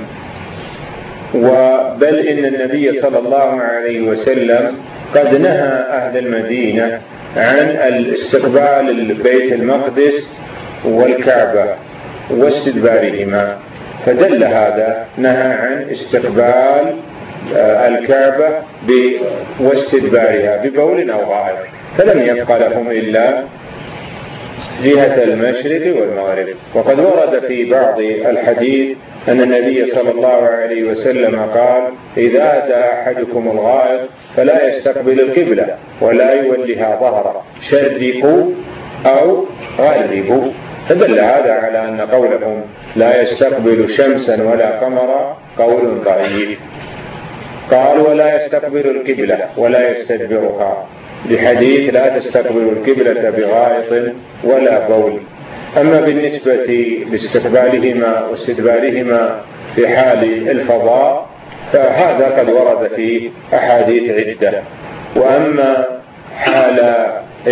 بل إن النبي صلى الله عليه وسلم قد نهى أهل المدينة عن الاستقبال بيت المقدس والكعبة واستدبارهما، فدل هذا نهى عن استقبال الكعبة واستدبارها ببول أو غائط، فلم يبقى لهم إلا جهة المشرق والمغرب. وقد ورد في بعض الحديث أن النبي صلى الله عليه وسلم قال إذا أتى أحدكم الغائط فلا يستقبل القبلة ولا يولها ظهره، شرقوا أو غربوا، فدل هذا على أن قولهم لا يستقبل شمسا ولا قمرا قول ضعيف. قال ولا يستقبل القبلة ولا يستدبرها، لحديث لا تستقبل القبلة بغائط ولا بول. أما بالنسبة لاستقبالهما واستدبارهما في حال الفضاء فهذا قد ورد في أحاديث عدة. وأما حال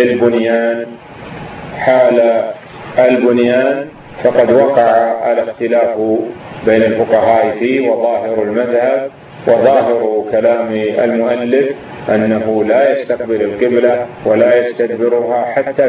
البنيان فقد وقع الاختلاف بين الفقهاء فيه، وظاهر المذهب وظاهر كلام المؤلف أنه لا يستقبل القبلة ولا يستدبرها حتى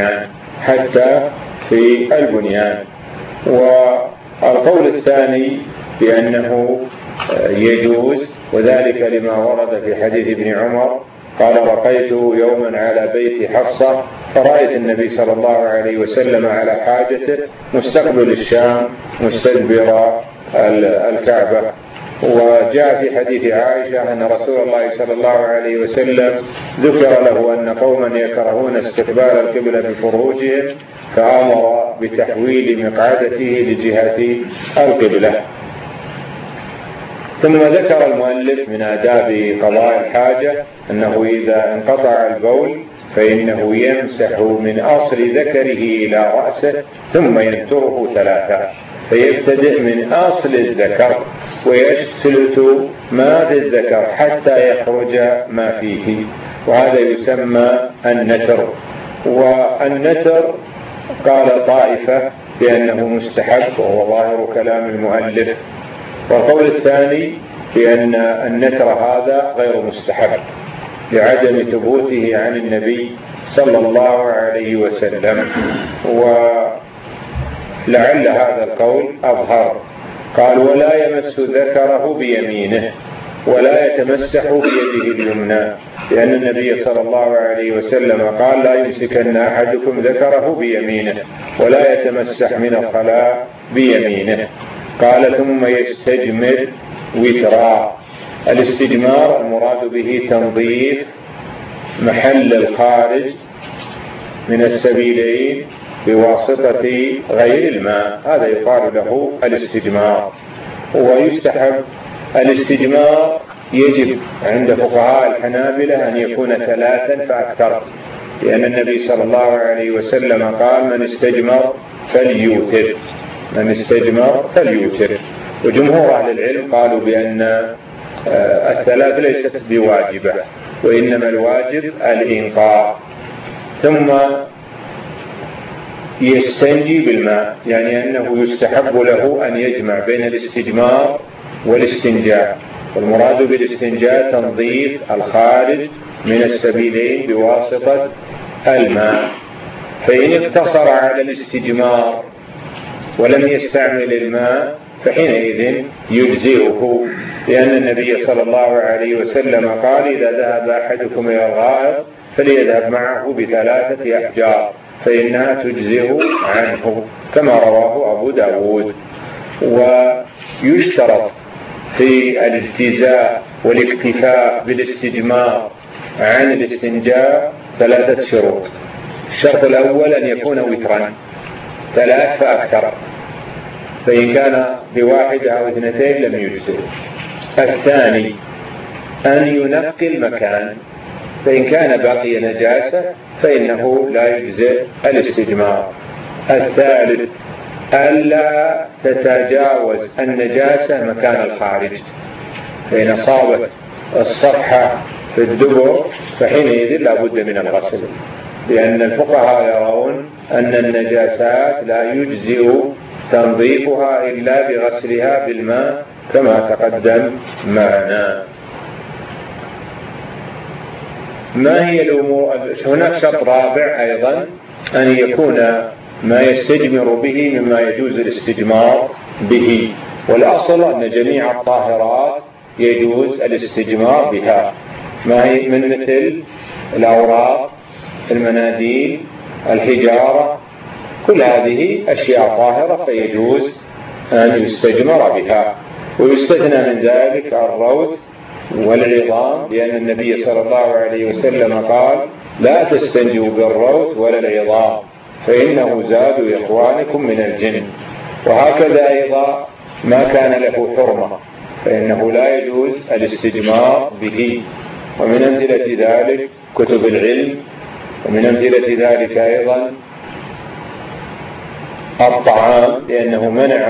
في البنيان. والقول الثاني بأنه يجوز، وذلك لما ورد في حديث ابن عمر قال: رقيت يوما على بيت حفصة فرأيت النبي صلى الله عليه وسلم على حاجته مستقبل الشام مستدبر الكعبة. وجاء في حديث عائشة أن رسول الله صلى الله عليه وسلم ذكر له أن قوما يكرهون استقبال القبلة بفروجهم فأمر بتحويل مقعدته لجهة القبلة. ثم ذكر المؤلف من آداب قضاء الحاجة أنه إذا انقطع البول فإنه يمسح من أصل ذكره إلى رأسه ثم ينتره 3، فيبتدئ من أصل الذكر ويسلت ما في الذكر حتى يخرج ما فيه، وهذا يسمى النتر. والنتر قال طائفة بأنه مستحب وهو ظاهر كلام المؤلف، والقول الثاني بأن النتر هذا غير مستحب لعدم ثبوته عن النبي صلى الله عليه وسلم، ولعل هذا القول أظهر. قال: ولا يمس ذكره بيمينه ولا يتمسح بيده اليمنى، لأن النبي صلى الله عليه وسلم قال: لا يمسكن أحدكم ذكره بيمينه ولا يتمسح من الخلاء بيمينه. قال: ثم يستجمر وترا. الاستجمار المراد به تنظيف محل الخارج من السبيلين بواسطة غير الماء، هذا يقال له الاستجمار. ويستحب الاستجمار، يجب عند فقهاء الحنابلة أن يكون 3 فأكثر، لأن النبي صلى الله عليه وسلم قال: من استجمر فليوتر. وجمهور أهل العلم قالوا بأن 3 ليست بواجبة، وإنما الواجب الإنقاء. ثم يستنجي بالماء، يعني أنه يستحب له أن يجمع بين الاستجمار والاستنجاء، والمراد بالاستنجاء تنظيف الخارج من السبيلين بواسطة الماء. فإن اقتصر على الاستجمار ولم يستعمل الماء فحينئذ يجزئه، لأن النبي صلى الله عليه وسلم قال: إذا ذهب أحدكم إلى الغائط فليذهب معه ب3 أحجار فإنها تجزئ عنه، كما رواه أبو داود. ويشترط في الاجتزاء والاكتفاء بالاستجمار عن الاستنجاء 3 شروط. الشرط الأول أن يكون وترا 3 فأكثر، فإن كان ب1 أو 2 لم يجزئ. الثاني أن ينقي المكان، فإن كان باقي نجاسة فإنه لا يجزئ الاستجمار. الثالث ألا تتجاوز النجاسة مكان الخارج، فإن أصابت الصفحة في الدبر فحينئذ لا بد من الغسل، لأن الفقهاء يرون أن النجاسات لا يجزئ تنظيفها إلا بغسلها بالماء كما تقدم معنا. ما هي الأمور؟ هناك شرط رابع أيضا، أن يكون ما يستجمر به مما يجوز الاستجمار به، والأصل أن جميع الطاهرات يجوز الاستجمار بها، ما هي من مثل الأوراق، المناديل، الحجارة، كل هذه أشياء طاهرة فيجوز أن يستجمر بها. ويستثنى من ذلك الروث والعظام، لأن النبي صلى الله عليه وسلم قال: لا تستنجوا بالروث ولا العظام فإنه زاد إخوانكم من الجن. وهكذا أيضا ما كان له حرمة فإنه لا يجوز الاستجمار به. ومن أمثلة ذلك كتب العلم، ومن أمثلة ذلك أيضا الطعام لأنه منع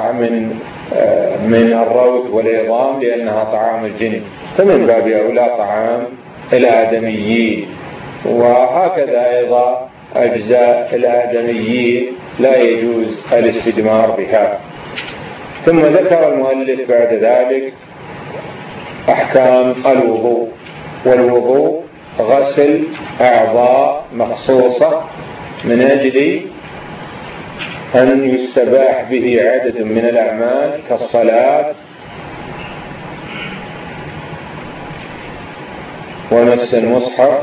من الروث والعظام لأنها طعام الجن، فمن باب أولى طعام الآدميين. وهكذا أيضا أجزاء الآدميين لا يجوز الاستجمار بها. ثم ذكر المؤلف بعد ذلك أحكام الوضوء. والوضوء غسل أعضاء مخصوصة من أجل أن يستباح به عدد من الأعمال كالصلاة ومس المصحف.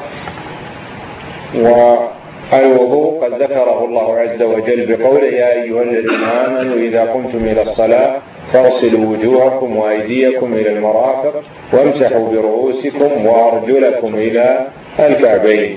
والوضوء قد ذكره الله عز وجل بقوله: يا أيها الذين آمنوا إذا قمتم إلى الصلاة فاغسلوا وجوهكم وأيديكم إلى المرافق وامسحوا برؤوسكم وأرجلكم إلى الكعبين.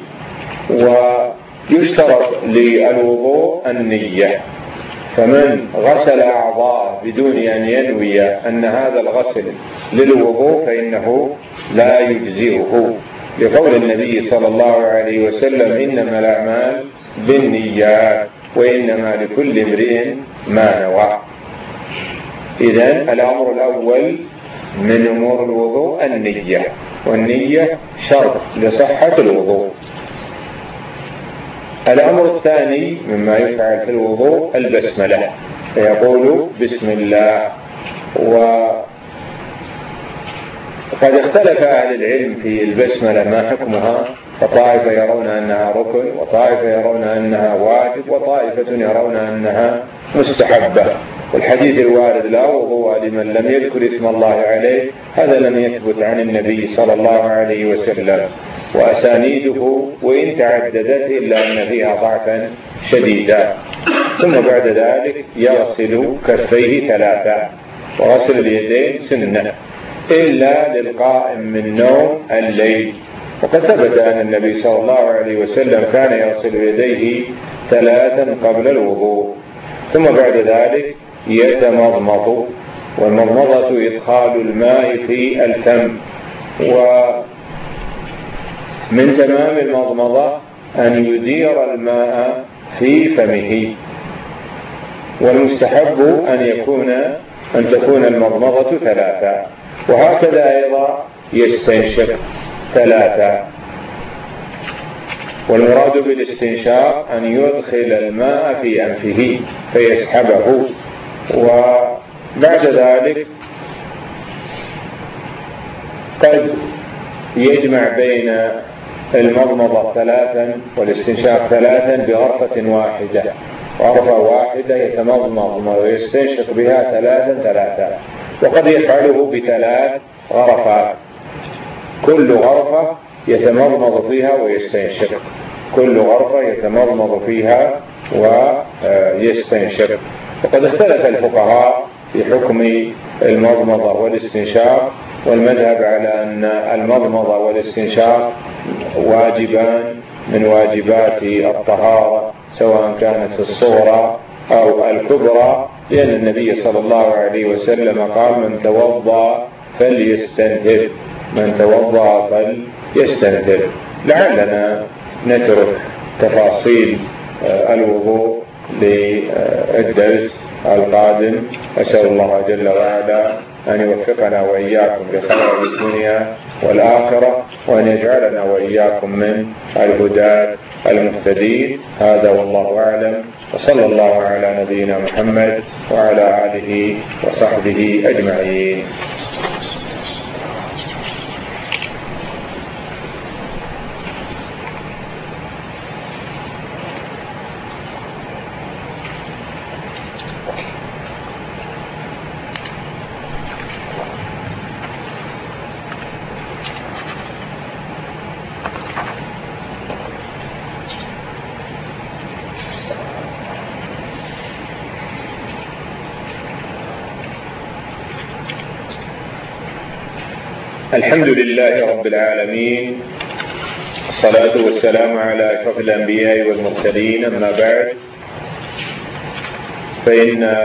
ويشترط للوضوء النية، فمن غسل أعضاءه بدون أن ينوي أن هذا الغسل للوضوء فإنه لا يجزئه، لقول النبي صلى الله عليه وسلم: إنما الأعمال بالنيات وإنما لكل امرئ ما نوى. إذن الأمر الأول من أمور الوضوء النية، والنية شرط لصحة الوضوء. الأمر الثاني مما يفعل في الوضوء البسملة، فيقول بسم الله. وقد اختلف أهل العلم في البسملة ما حكمها، فطائفة يرون أنها ركن، وطائفة يرون أنها واجب، وطائفة يرون أنها مستحبة. والحديث الوارد: لا وضوء لمن لم يذكر اسم الله عليه، هذا لم يثبت عن النبي صلى الله عليه وسلم، وأسانيده وإن تعددت إلا أن فيها ضعفا شديدا. ثم بعد ذلك يغسل كفيه 3، وغسل اليدين سنة إلا للقائم من نوم الليل. وقد ثبت أن النبي صلى الله عليه وسلم كان يغسل يديه 3 قبل الوضوء. ثم بعد ذلك يتمضمض، والمضمضة إدخال الماء في الفم. ومن تمام المضمضة أن يدير الماء في فمه. والمستحب أن تكون المضمضة 3. وهكذا أيضا يستنشق 3. والمراد بالاستنشاق أن يدخل الماء في أنفه فيسحبه. وبعد ذلك قد يجمع بين المضمضة 3 والاستنشاق 3 بغرفة واحدة، غرفة واحدة يتمضمض ويستنشق بها 3. وقد يفعله ب3 غرفات، كل غرفة يتمضمض فيها ويستنشق، كل غرفة يتمضمض فيها ويستنشق. وقد اختلف الفقهاء في حكم المضمضة والاستنشاق، والمذهب على أن المضمضة والاستنشاق واجبان من واجبات الطهارة، سواء كانت الصغرى أو الكبرى، لأن النبي صلى الله عليه وسلم قال: من توضأ فليستنثر، من توضأ فليستنثر. لعلنا نترك تفاصيل الوضوء للدرس القادم. أسأل الله جل وعلا أن يوفقنا وإياكم لخير الدنيا والآخرة، وأن يجعلنا وإياكم من الهداة المهتدين. هذا والله أعلم، وصلى الله على نبينا محمد وعلى آله وصحبه أجمعين. الحمد لله رب العالمين، الصلاة والسلام على أشرف الأنبياء والمرسلين. أما بعد، فإن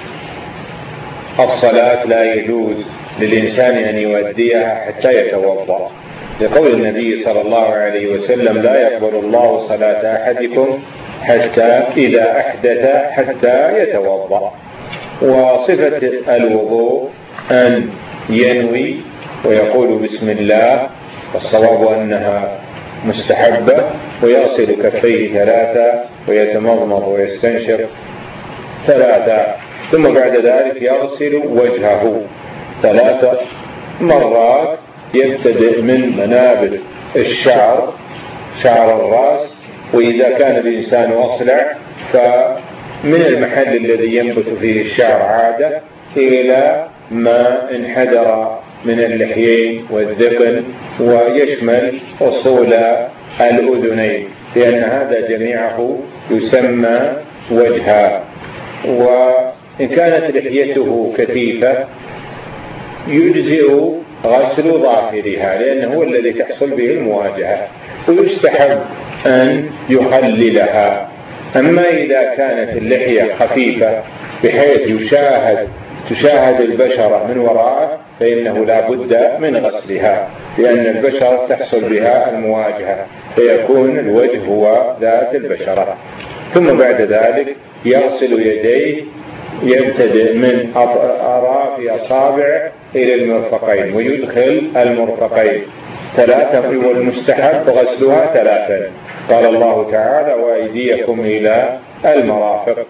الصلاة لا يجوز للإنسان أن يؤديها حتى يتوضأ، لقول النبي صلى الله عليه وسلم: لا يقبل الله صلاة أحدكم حتى إذا أحدث حتى يتوضأ. وصفة الوضوء أن ينوي ويقول بسم الله، والصواب أنها مستحبة، ويغسل كفيه 3 ويتمضمض ويستنشق 3، ثم بعد ذلك يغسل وجهه 3 مرات، يبتدئ من منابت الشعر، شعر الرأس، وإذا كان الإنسان أصلع فمن المحل الذي ينبت فيه الشعر عادة إلى ما انحدر من اللحيين والذقن، ويشمل أصول الأذنين، لأن هذا جميعه يسمى وجها. وإن كانت لحيته كثيفة يجزئ غسل ظاهرها، لأنه هو الذي تحصل به المواجهة، ويستحب أن يخللها. أما إذا كانت اللحية خفيفة بحيث تشاهد البشرة من وراءه فإنه لا بد من غسلها، لأن البشرة تحصل بها المواجهة، فيكون الوجه هو ذات البشرة. ثم بعد ذلك يغسل يديه، يبتدئ من أطراف أصابع إلى المرفقين، ويدخل المرفقين 3، والمستحب غسلها 3. قال الله تعالى: وأيديكم إلى المرافق.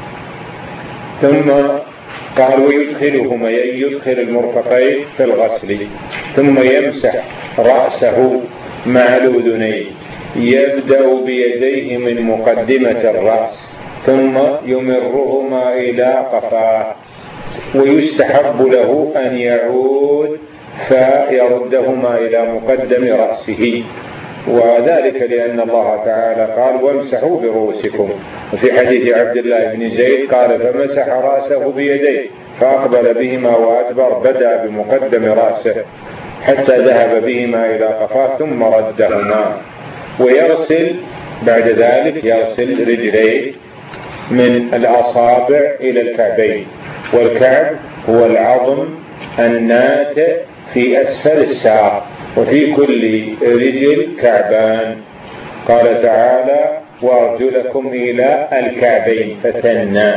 ثم قال: ويدخلهما، يدخل المرفقين في الغسل. ثم يمسح رأسه مع الأذنين، يبدأ بيديه من مقدمة الرأس ثم يمرهما إلى قفاه، ويستحب له أن يعود فيردهما إلى مقدم رأسه، وذلك لأن الله تعالى قال: وامسحوا برؤوسكم. وفي حديث عبد الله بن زيد قال: فمسح رأسه بيديه فأقبل بهما وأدبر، بدأ بمقدم رأسه حتى ذهب بهما إلى قفاه ثم ردهما. ويغسل بعد ذلك يغسل رجليه من الأصابع إلى الكعبين، والكعب هو العظم الناتئ في أسفل الساق، وفي كل رجل كعبان. قال تعالى: وأرجلكم إلى الكعبين فثنى.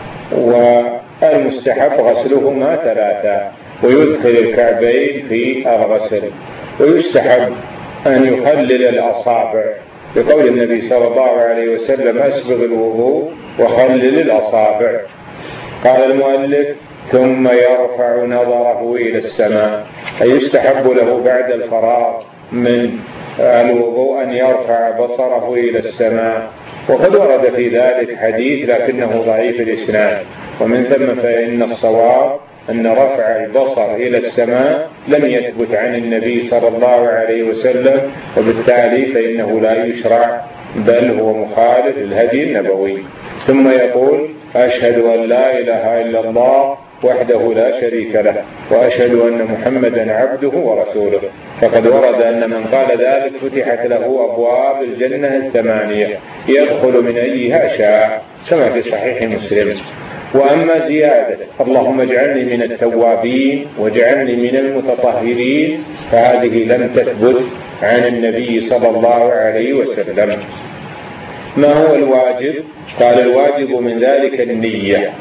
والمستحب غسلهما 3، ويدخل الكعبين في الغسل. ويستحب أن يخلل الأصابع، بقول النبي صلى الله عليه وسلم: أسبغ الوضوء وخلل الأصابع. قال المؤلف: ثم يرفع نظره إلى السماء، أي يستحب له بعد الفراغ من الوضوء أن يرفع بصره إلى السماء. وقد ورد في ذلك حديث لكنه ضعيف الإسناد، ومن ثم فإن الصواب أن رفع البصر إلى السماء لم يثبت عن النبي صلى الله عليه وسلم، وبالتالي فإنه لا يشرع، بل هو مخالف للهدي النبوي. ثم يقول: أشهد أن لا إله إلا الله وحده لا شريك له، وأشهد أن محمدا عبده ورسوله. فقد ورد أن من قال ذلك فتحت له أبواب الجنة 8 يدخل من أيها شاء، كما في صحيح مسلم. وأما زيادة اللهم اجعلني من التوابين واجعلني من المتطهرين فهذه لم تثبت عن النبي صلى الله عليه وسلم. ما هو الواجب؟ قال: الواجب من ذلك النية،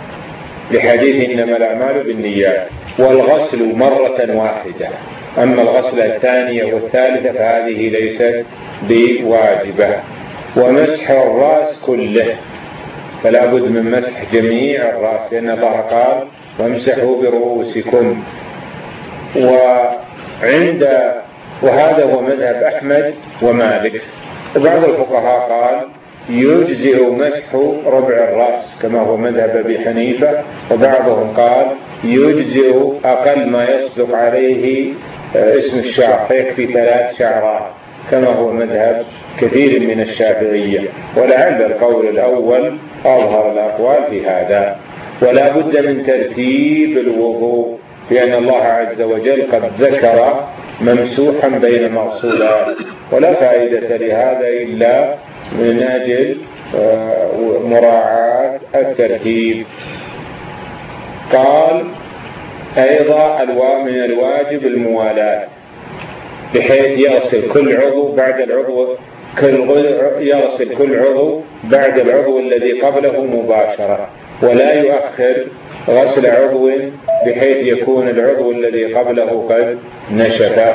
لحديث إنما الأعمال بالنيات، والغسل مرة واحدة. أما الغسلة الثانية والثالثة فهذه ليست بواجبة. ومسح الرأس كله، فلا بد من مسح جميع الرأس، لأن الله قال: وامسحوا برؤوسكم. وهذا هو مذهب أحمد ومالك. وبعض الفقهاء قال: يجزئ مسح ربع الرأس كما هو مذهب أبي حنيفة، وبعضهم قال: يجزئ أقل ما يصدق عليه اسم الشعر، فيكفي 3 شعرات كما هو مذهب كثير من الشافعية. ولعل القول الأول أظهر الأقوال في هذا. ولا بد من ترتيب الوضوء، لأن الله عز وجل قد ذكر ممسوحا بين مغسولات، ولا فائدة لهذا إلا من أجل مراعاة الترتيب. قال أيضا: من الواجب الموالاة، بحيث يغسل كل عضو بعد العضو يغسل كل عضو بعد العضو الذي قبله مباشرة، ولا يؤخر غسل عضو بحيث يكون العضو الذي قبله قد نشف.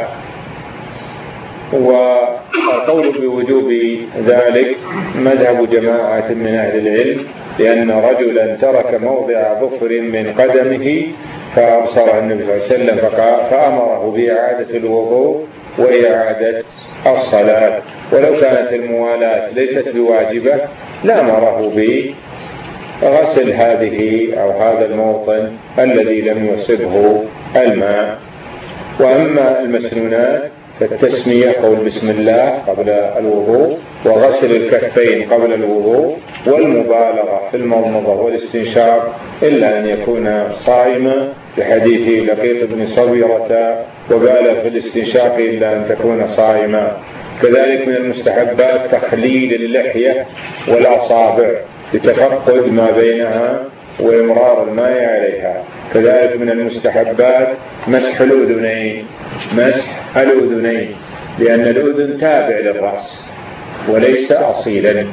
والقول بوجوب ذلك مذهب جماعة من أهل العلم، لأن رجلا ترك موضع ظفر من قدمه فأبصر النبي صلى الله عليه وسلم فأمره بإعادة الوضوء وإعادة الصلاة، ولو كانت الموالاة ليست بواجبة لأمره بغسل هذه أو هذا الموطن الذي لم يصبه الماء. وأما المسنونات فالتسمية قول بسم الله قبل الوضوء، وغسل الكفين قبل الوضوء، والمبالغة في المضمضة والاستنشاق إلا أن يكون صائما، بحديث لقيط بن صبيرة وبالغ في الاستنشاق إلا أن تكون صائما. كذلك من المستحبات تخليل اللحية والأصابع لتفقد ما بينها وإمرار الماء عليها. كذلك من المستحبات مسح الأذنين، لأن الأذن تابع للرأس وليس أصيلا.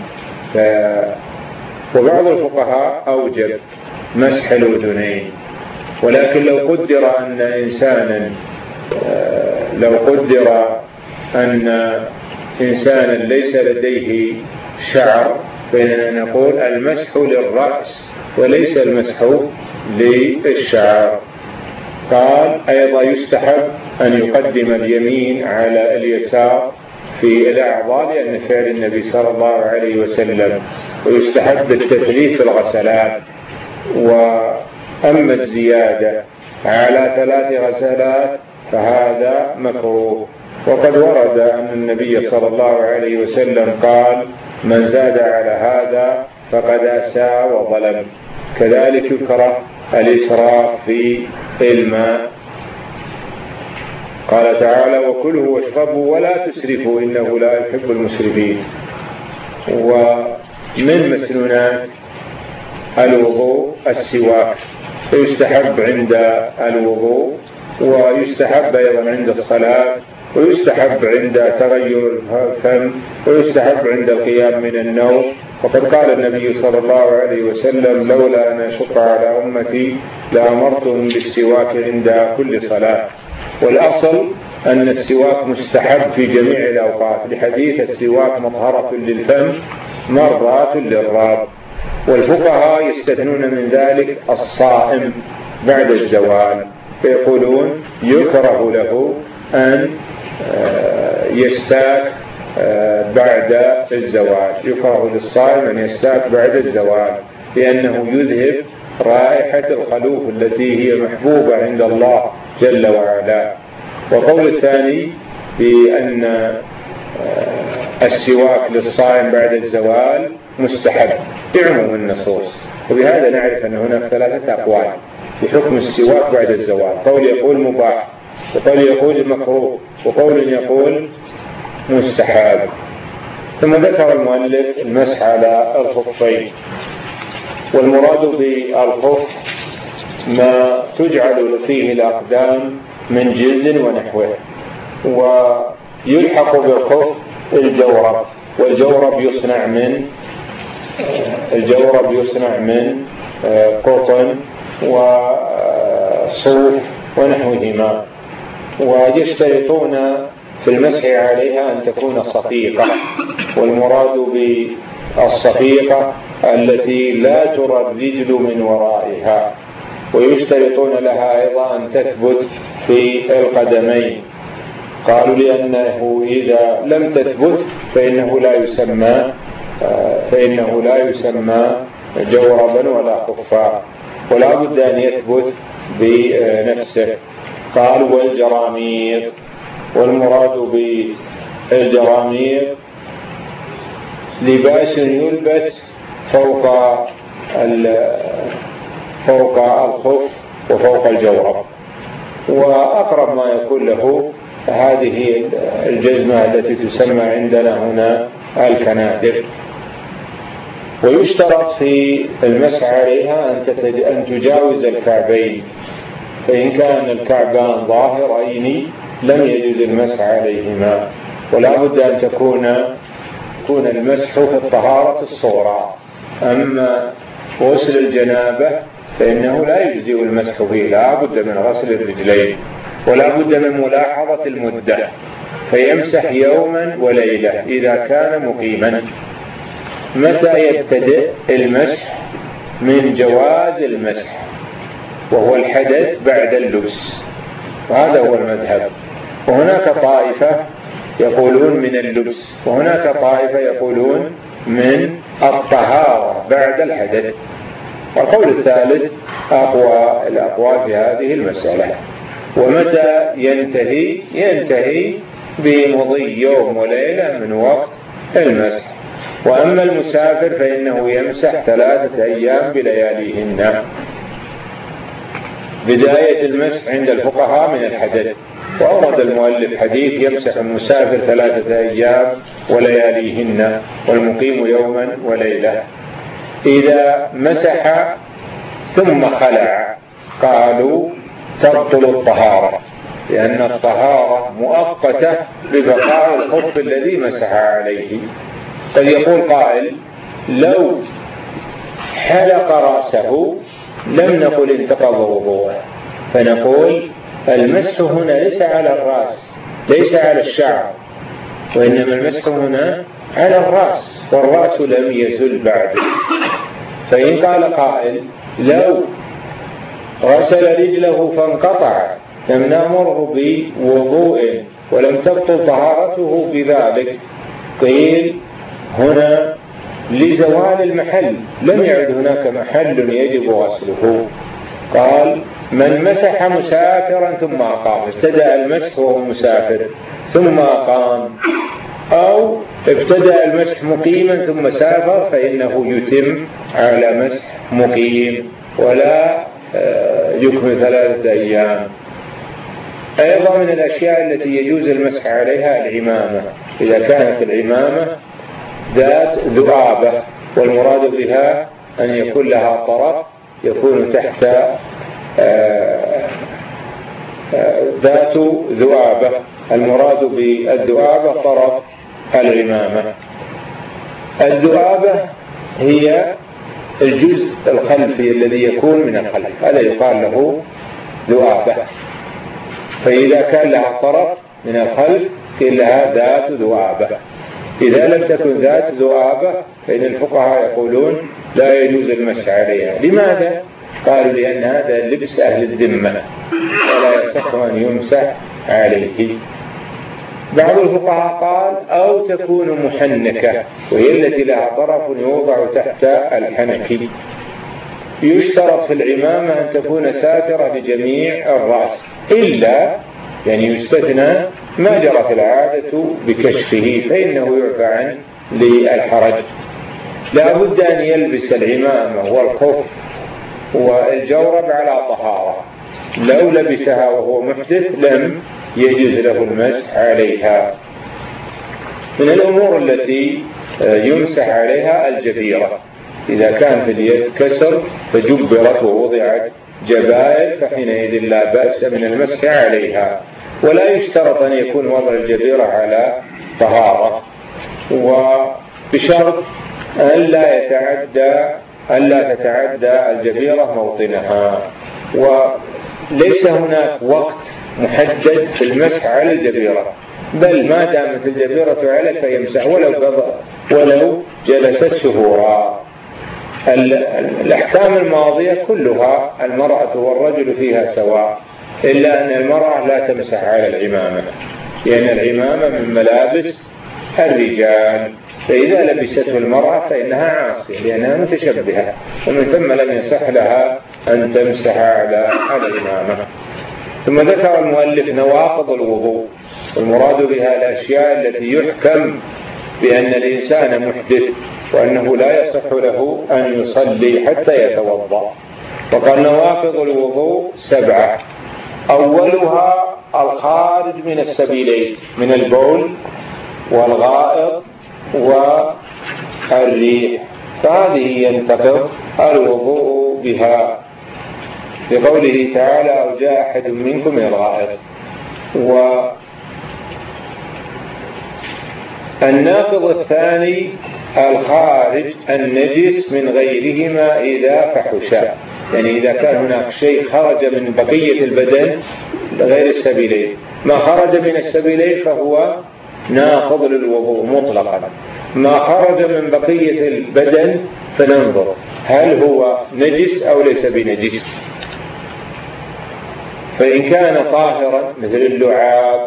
وبعض الفقهاء أوجب مسح الأذنين، ولكن لو قدر أن إنسانا ليس لديه شعر فإننا نقول المسح للرأس وليس المسح للشعر. قال أيضا يستحب أن يقدم اليمين على اليسار في الأعضاء لأن فعل النبي صلى الله عليه وسلم، ويستحب التثليث في الغسلات. وأما الزيادة على 3 غسلات فهذا مكروه. وقد ورد أن النبي صلى الله عليه وسلم قال من زاد على هذا فقد أساء وظلم. كذلك يكره الإسراف في الماء. قال تعالى وكلوا واشربوا ولا تسرفوا إنه لا يحب المسرفين. ومن مسنونات الوضوء السواك، يستحب عند الوضوء، ويستحب أيضا عند الصلاة، ويستحب عند تغير الفم، ويستحب عند القيام من النوم. وقد قال النبي صلى الله عليه وسلم لولا أن أشق على أمتي لأمرتهم بالسواك عند كل صلاة. والأصل أن السواك مستحب في جميع الأوقات، لحديث السواك مطهرة للفم مرضاة للرب. والفقهاء يستثنون من ذلك الصائم بعد الزوال، فيقولون يكره له أن يستاك بعد الزوال، يكره للصائم أن يستاك بعد الزوال لأنه يذهب رائحة الخلوف التي هي محبوبة عند الله جل وعلا. وقول الثاني بأن السواك للصائم بعد الزوال مستحب بعموم النصوص. وبهذا نعرف أن هناك 3 أقوال بحكم السواك بعد الزوال، قول يقول مباح، وقول يقول مكروه، وقول يقول مستحب. ثم ذكر المؤلف المسح على الخفين. والمراد بالخف ما تجعل فيه الأقدام من جلد ونحوه. ويلحق بالخف الجورب، والجورب يصنع من قطن وصوف ونحوهما. ويشترطون في المسح عليها أن تكون صفيقة، والمراد بالصفيقة التي لا ترى الرجل من ورائها. ويشترطون لها أيضا أن تثبت في القدمين، قالوا لأنه إذا لم تثبت فإنه لا يسمى جوربا ولا خفا، ولا بد أن يثبت بنفسه. قالوا والجرامير، والمراد بالجرامير لباس يلبس فوق الخف وفوق الجورب. وأقرب ما يكون له هذه الجزمة التي تسمى عندنا هنا الكنادر. ويشترط في المسح عليها أن تجاوز الكعبين، فإن كان الكعبان ظاهرين لم يجوز المسح عليهما، ولا بد أن تكون يكون المسح في الطهارة الصغرى. أما غسل الجنابة فإنه لا يجزئ المسح فيه، لا بد من غسل الرجلين ولا بد من ملاحظة المدة، فيمسح يوما وليلة إذا كان مقيما. متى يبتدئ المسح؟ من جواز المسح، وهو الحدث بعد اللبس، وهذا هو المذهب. وهناك طائفة يقولون من اللبس، وهناك طائفة يقولون من الطهارة بعد الحدث، والقول الثالث أقوى الأقوال في هذه المسألة. ومتى ينتهي؟ ينتهي بمضي يوم وليلة من وقت المسح. وأما المسافر فإنه يمسح 3 أيام بلياليهن. بداية المسح عند الفقهاء من الحدث، وأورد المؤلف حديث يمسح المسافر 3 أيام ولياليهن والمقيم يوما وليلة. إذا مسح ثم خلع قالوا تبطل الطهارة، لأن الطهارة مؤقتة ببقاء الخف الذي مسح عليه. قد يقول قائل لو حلق رأسه لم نقل انتقض وضوءه، فنقول المسح هنا ليس على الرأس، ليس على الشعر، وإنما المسح هنا على الرأس، والرأس لم يزل بعد. فإن قال قائل لو غسل رجله فانقطع لم نأمره بوضوء ولم تبطل طهارته بذلك، قيل هنا لزوال المحل، لم يعد هناك محل يجب غسله. قال من مسح مسافرا ثم أقام، ابتدأ المسح وهو مسافر ثم أقام، أو ابتدأ المسح مقيما ثم سافر، فإنه يتم على مسح مقيم ولا يكمل 3 أيام. أيضا من الأشياء التي يجوز المسح عليها العمامة، إذا كانت العمامة ذات ذؤابة، والمراد بها أن يكون لها طرف يكون تحت ذات ذؤابة. المراد بالذؤابة طرف العمامة. الذؤابة هي الجزء الخلفي الذي يكون من الخلف، هذا يقال له ذؤابة. فإذا كان لها طرف من الخلف قيل لها ذات ذؤابة. إذا لم تكن ذات ذؤابة فإن الفقهاء يقولون لا يجوز المسح عليها. لماذا؟ قالوا لأن هذا لبس أهل الذمة ولا يصح أن يمسح عليه. بعض الفقهاء قال أو تكون محنكة، وهي التي لها طرف يوضع تحت الحنك. يشترط في العمامة أن تكون ساترة لجميع الرأس، إلا يعني يستثنى ما جرت العادة بكشفه فإنه يعفى عنه للحرج. لا بد أن يلبس العمامة والخف والجورب على طهارة، لو لبسها وهو محدث لم يجوز له المسح عليها. من الأمور التي يمسح عليها الجبيرة، إذا كان في اليد كسر فجبرت ووضعت جبائر فحينئذ لا بأس من المسح عليها، ولا يشترط أن يكون وضع الجبيرة على طهارة، وبشرط ألا تتعدى الجبيرة موطنها. وليس هناك وقت محدد في المسح على الجبيرة، بل ما دامت الجبيرة عليه فيمسح ولو جلست شهورا. الأحكام الماضية كلها المرأة والرجل فيها سواء، إلا أن المرأة لا تمسح على العمامة، لأن العمامة من ملابس الرجال، فإذا لبسته المرأة فإنها عاصية لأنها متشبهة، ومن ثم لم يصح لها أن تمسح على العمامة. ثم ذكر المؤلف نواقض الوضوء، والمراد بها الأشياء التي يحكم بأن الإنسان محدث وأنه لا يصح له أن يصلي حتى يتوضأ. وقال نواقض الوضوء 7، أولها الخارج من السبيلين من البول والغائط والريح، فهذه ينتقض الوضوء بها لقوله تعالى أو جاء أحد منكم من الغائط. الناقض الثاني الخارج النجس من غيرهما إذا فحشا، يعني إذا كان هناك شيء خرج من بقية البدن غير السبيلين، ما خرج من السبيلين فهو ناقض للوضوء مطلقا، ما خرج من بقية البدن فننظر هل هو نجس أو ليس بنجس. فإن كان طاهرا مثل اللعاب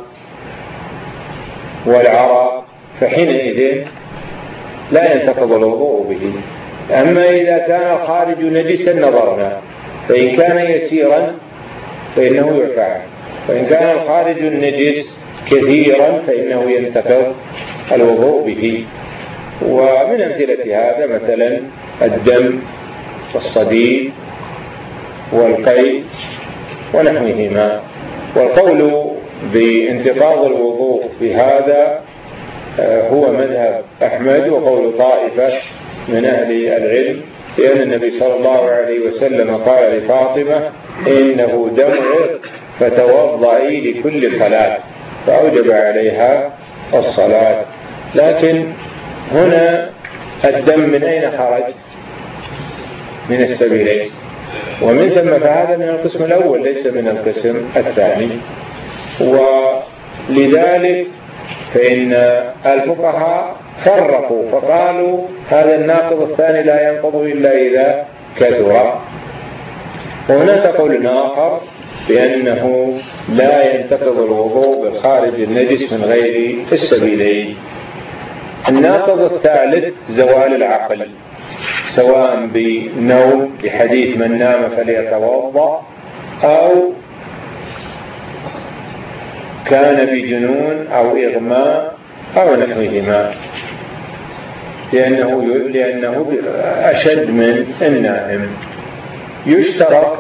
والعرق فحينئذ لا ينتقض الوضوء به. أما إذا كان الخارج نجسا نظرنا، فإن كان يسيرا فإنه يعفى، وإن كان الخارج النجس كثيرا فإنه ينتقض الوضوء به. ومن أمثلة هذا مثلا الدم والصديد والقيء ونحوهما. والقول بانتقاض الوضوء بهذا هو مذهب أحمد وقول طائفة من أهل العلم، لأن النبي صلى الله عليه وسلم قال لفاطمة إنه دم عرق فتوضئي لكل صلاة، فأوجب عليها الصلاة. لكن هنا الدم من أين خرج؟ من السبيلين، ومن ثم فهذا من القسم الأول ليس من القسم الثاني. ولذلك فإن الفقهاء فرقوا فقالوا هذا الناقض الثاني لا ينقض إلا إذا كثر. وهناك قول آخر بأنه لا ينتقض الوضوء بالخارج النجس من غير السبيلين. الناقض الثالث زوال العقل، سواء بنوم بحديث من نام فليتوضأ، أو كان بجنون أو إغماء أو نحوهما، لأنه أشد من النائم. يشترط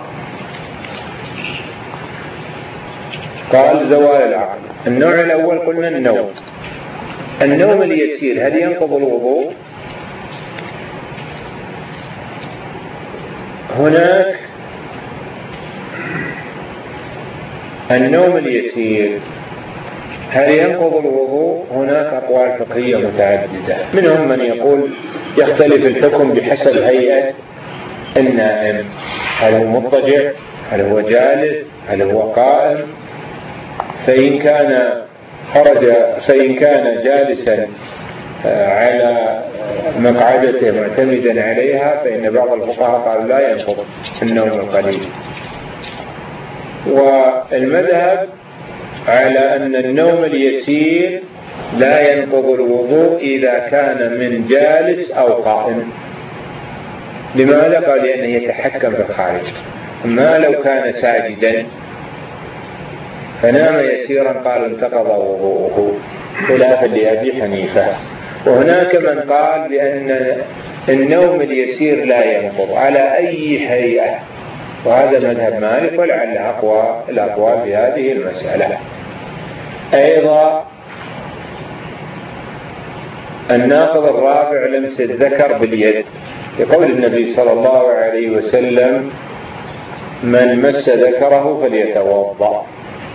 قال زوال العقل. النوع الأول قلنا النوم اليسير هل ينقض الوضوء؟ هناك النوم اليسير هل ينقض الوضوء؟ هناك أقوال فقهية متعددة، منهم من يقول يختلف الحكم بحسب هيئة النائم، هل هو مضطجع، هل هو جالس، هل هو قائم. فإن كان جالسا على مقعدته معتمدا عليها فإن بعض الفقهاء قالوا لا ينقض النوم القليل. والمذهب على أن النوم اليسير لا ينقض الوضوء إذا كان من جالس أو قائم. لماذا؟ قال لأنه يتحكم بالخارج. ما لو كان ساجدا فنام يسيرا قال انتقض وضوءه، خلافا لأبي حنيفة. وهناك من قال بأن النوم اليسير لا ينقض على أي هيئة، وهذا مذهب مالك ولعل أقوى الأقوال في هذه المسألة. أيضا الناقض الرابع لمس الذكر باليد، يقول النبي صلى الله عليه وسلم من مس ذكره فليتوضأ.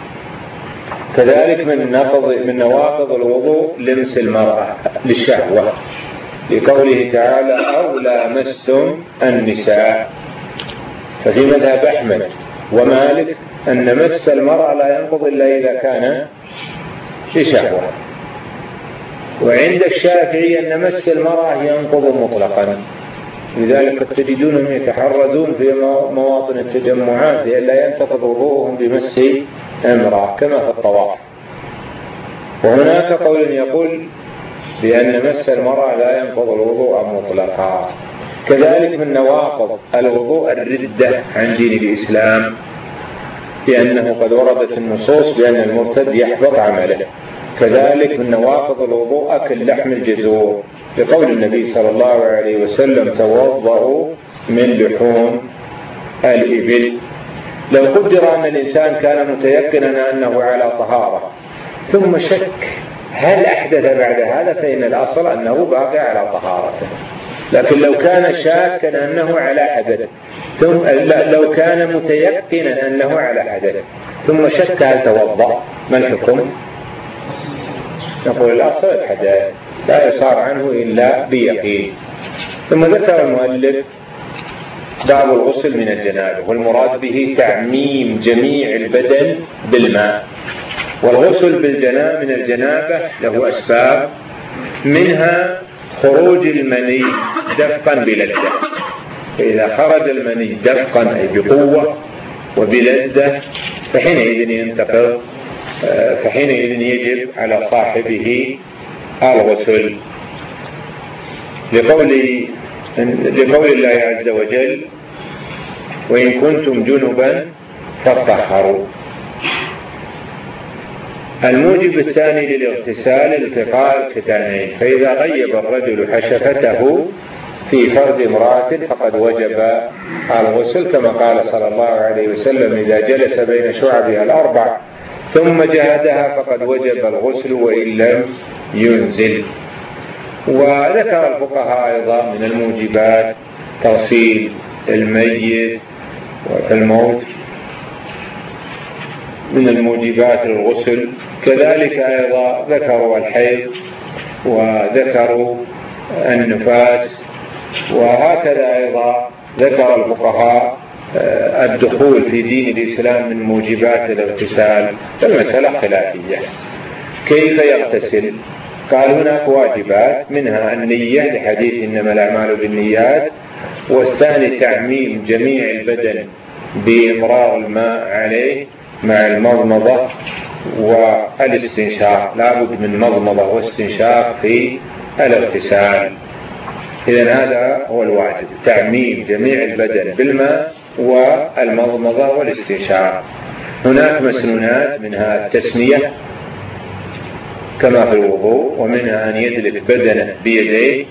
كذلك من نواقض الوضوء لمس المرأة للشهوة، لقوله تعالى أو لامستم النساء. ففي مذهب أحمد ومالك أن مس المرأة لا ينقض إلا إذا كان لشهوة، وعند الشافعي أن مس المرأة ينقض مطلقا. لذلك قد تجدونهم يتحرزون في مواطن التجمعات لئلا ينتقض وضوءهم بمس امرأة كما في الطواف. وهناك قول يقول بأن مس المرأة لا ينقض الوضوء مطلقا. كذلك من نواقض الوضوء الردة عن دين الإسلام، لأنه قد وردت النصوص بأن المرتد يحبط عمله. كذلك من نواقض الوضوء أكل لحم الجزور، لقول النبي صلى الله عليه وسلم توضأوا من لحوم الإبل. لو قدر أن الإنسان كان متيقنا أنه على طهارة ثم شك هل أحدث بعد هذا، فإن الأصل أنه باقي على طهارته. لكن لو كان شاكا أنه على حدث لو كان متيقنا أنه على حدث ثم شك هل توضأ، ما الحكم؟ نقول الأصل الحدث. لا يصار عنه إلا بيقين. ثم ذكر المؤلف باب الغسل من الجنابة، والمراد به تعميم جميع البدن بالماء. والغسل من الجنابة له أسباب، منها خروج المني دفقا بلذة، فإذا خرج المني دفقا أي بقوة وبلذة فحينئذ ينتقض، فحينئذ يجب على صاحبه الغسل، لقول الله عز وجل: وإن كنتم جنبا فاطهروا. الموجب الثاني للاغتسال التقاء الختانين، فإذا غيب الرجل حشفته في فرج امرأة فقد وجب الغسل، كما قال صلى الله عليه وسلم: إذا جلس بين شعبها الأربع ثم جهدها فقد وجب الغسل وإن لم ينزل. وذكر الفقهاء أيضا من الموجبات تغسيل الميت والموت من الموجبات الغسل، كذلك أيضا ذكروا الحيض وذكروا النفاس، وهكذا أيضا ذكر الفقهاء الدخول في دين الإسلام من موجبات الاغتسال. المسألة خلافية كيف يغتسل؟ قال هناك واجبات، منها النية لحديث إنما الأعمال بالنيات، والثاني تعميم جميع البدن بإمرار الماء عليه مع المضمضة والاستنشاق، لا بد من مضمضة واستنشاق في الاغتسال. إذن هذا هو الواجب، تعميم جميع البدن بالماء والمضمضة والاستنشاق. هناك مسنونات، منها التسمية كما في الوضوء، ومنها أن يدلك بدنه بيديه،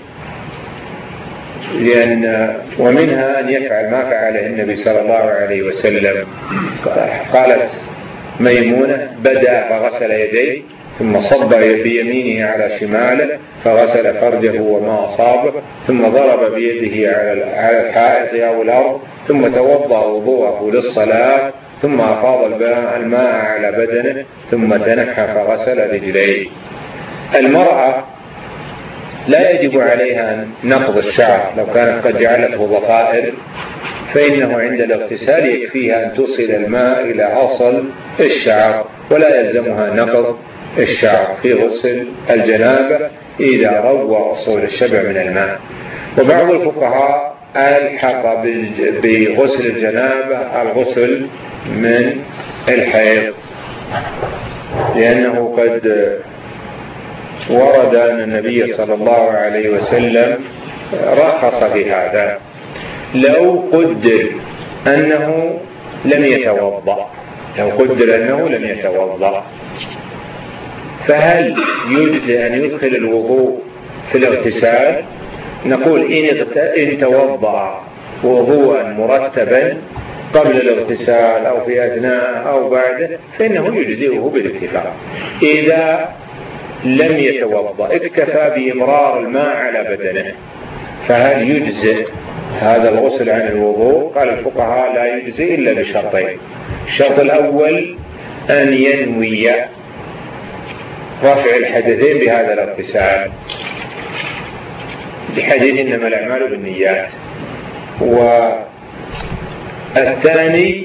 ومنها أن يفعل ما فعله النبي صلى الله عليه وسلم. قالت ميمونة: بدأ فغسل يديه ثم صب بيمينه على شماله فغسل فرجه وما أصابه، ثم ضرب بيده على الحائط أو الأرض، ثم توضأ وضوءه للصلاة، ثم أفاض الماء على بدنه، ثم تنحى فغسل رجليه. المرأة لا يجب عليها نقض الشعر، لو كانت قد جعلته ضفائر فإنه عند الاغتسال يكفيها أن توصل الماء إلى أصل الشعر، ولا يلزمها نقض الشعر في غسل الجنابة إذا روى أصول الشبع من الماء. وبعض الفقهاء ألحق بغسل الجنابة الغسل من الحيض، لأنه قد ورد أن النبي صلى الله عليه وسلم رخص في هذا. لو قدر أنه لم يتوضأ، فهل يجزي أن يدخل الوضوء في الاغتسال؟ نقول إن توضأ وضوءا مرتبا قبل الاغتسال أو في أثناء أو بعده فإنه يجزئه بالاتفاق. إذا لم يتوضأ اكتفى بإمرار الماء على بدنه، فهل يجزئ هذا الغسل عن الوضوء؟ قال الفقهاء لا يجزئ إلا بشرطين. الشرط الأول أن ينوي رفع الحدثين بهذا الاغتسال بحديث إنما الأعمال بالنيات. والثاني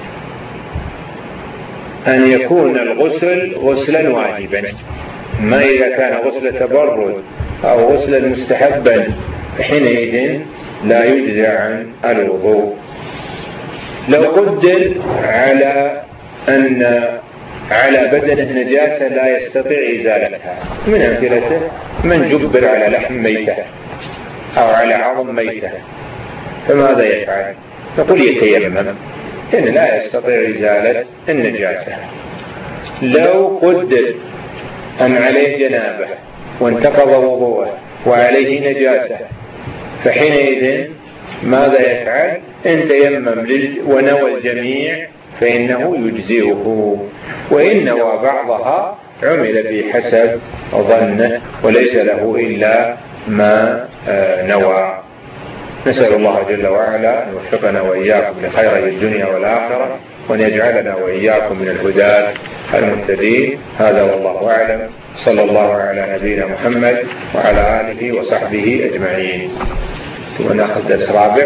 أن يكون الغسل غسلا واجبا، ما إذا كان غسل تبرد أو غسلا مستحبا حينئذ لا يجزى عن الوضوء. لو قدر على أن على بدنه نجاسة لا يستطيع إزالتها، من أمثلته من جبر على لحم ميتة أو على عظم ميتة، فماذا يفعل؟ نقول يتيمم، إن لا يستطيع إزالة النجاسة. لو قدر أن عليه جنابه وانتقض وضوءه وعليه نجاسة، فحينئذ ماذا يفعل؟ إن تيمم ونوى الجميع فإنه يجزئه، وإن نوى بعضها عمل بحسب ظنه وليس له إلا ما نوى. نسأل الله جل وعلا أن يوفقنا وإياكم لخير الدنيا والآخرة، وأن يجعلنا وإياكم من الهداة المهتدين. هذا والله أعلم. صلى الله على نبينا محمد وعلى آله وصحبه أجمعين. ثم نأخذ درس رابع.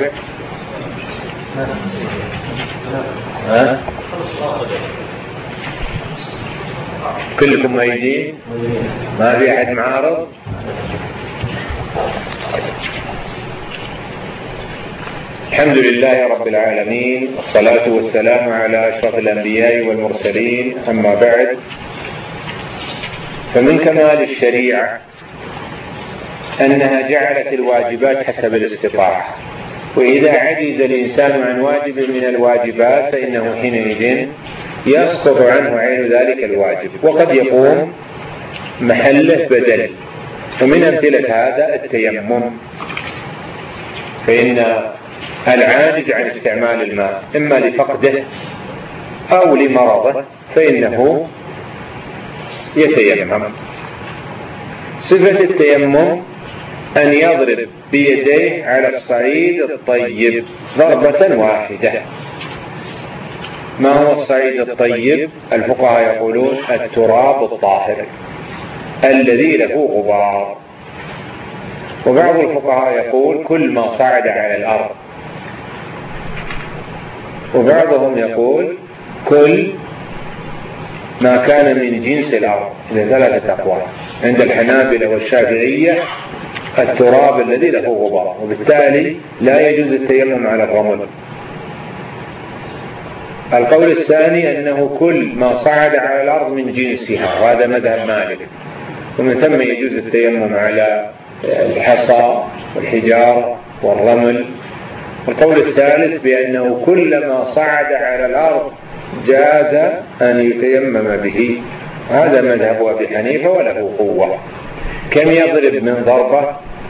كلكم ميتين؟ ما في أحد معارض؟ الحمد لله رب العالمين، والصلاة والسلام على أشرف الأنبياء والمرسلين. أما بعد، فمن كمال الشريعة أنها جعلت الواجبات حسب الاستطاعة، وإذا عجز الإنسان عن واجب من الواجبات فإنه حينئذ يسقط عنه عين ذلك الواجب، وقد يقوم محله بدل. ومن أمثلة هذا التيمم، فإن العاجز عن استعمال الماء إما لفقده أو لمرضه فإنه يتيمم. صفة التيمم أن يضرب بيديه على الصعيد الطيب ضربة واحدة. ما هو الصعيد الطيب؟ الفقهاء يقولون التراب الطاهر الذي له غبار، وبعض الفقهاء يقول كل ما صعد على الأرض، وبعضهم يقول كل ما كان من جنس الأرض. إذا ثلاثة أقوال. عند الحنابلة والشافعية التراب الذي له غبار، وبالتالي لا يجوز التيمم على الرمل. القول الثاني أنه كل ما صعد على الأرض من جنسها، وهذا مذهب مالك، ومن ثم يجوز التيمم على الحصى والحجارة والرمل. القول الثالث بأنه كل ما صعد على الأرض جاز أن يتيمم به، هذا مذهب أبي حنيفة وله قوة. كم يضرب من ضربة؟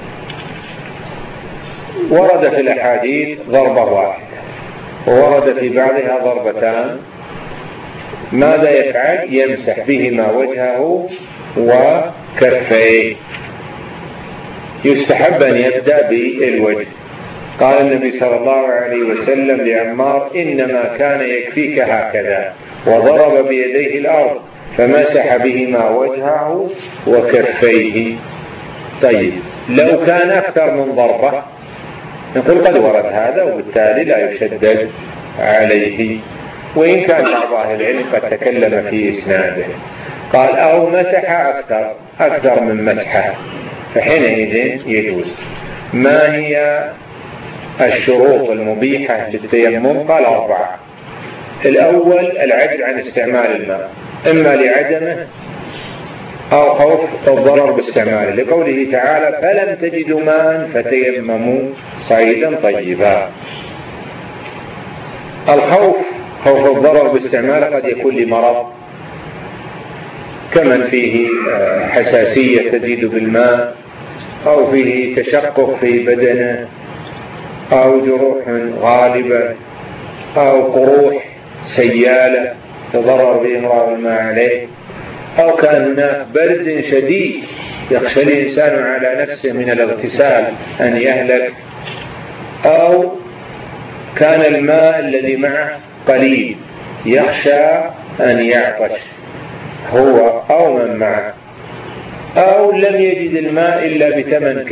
ورد في الأحاديث ضربة واحدة، وورد في بعضها ضربتان. ماذا يفعل؟ يمسح بهما وجهه وكفيه. يستحب أن يبدأ بالوجه. قال النبي صلى الله عليه وسلم لعمار: إنما كان يكفيك هكذا، وضرب بيديه الأرض فمسح بهما وجهه وكفيه. طيب، لو كان أكثر من ضربة نقول قد ورد هذا، وبالتالي لا يشدد عليه، وإن كان بعض أهل العلم قد تكلم في إسناده. قال: أو مسح أكثر من مسحة، فحينئذ يجوز. ما هي الشروط المبيحة للتيمم؟ قال: 4. الأول العجز عن استعمال الماء، إما لعدمه أو خوف الضرر باستعماله، لقوله تعالى: فلم تجدوا ماء فتيمموا صعيدا طيبا. الخوف، خوف الضرر باستعماله، قد يكون لمرض كمن فيه حساسية تزيد بالماء، أو فيه تشقق في بدنه، أو جروح غالبة، أو قروح سيالة تضرر بإمرار الماء عليه، أو كان هناك برد شديد يخشى الإنسان على نفسه من الاغتسال أن يهلك، أو كان الماء الذي معه قليل يخشى أن يعطش هو أو من معه، أو لم يجد الماء إلا بثمن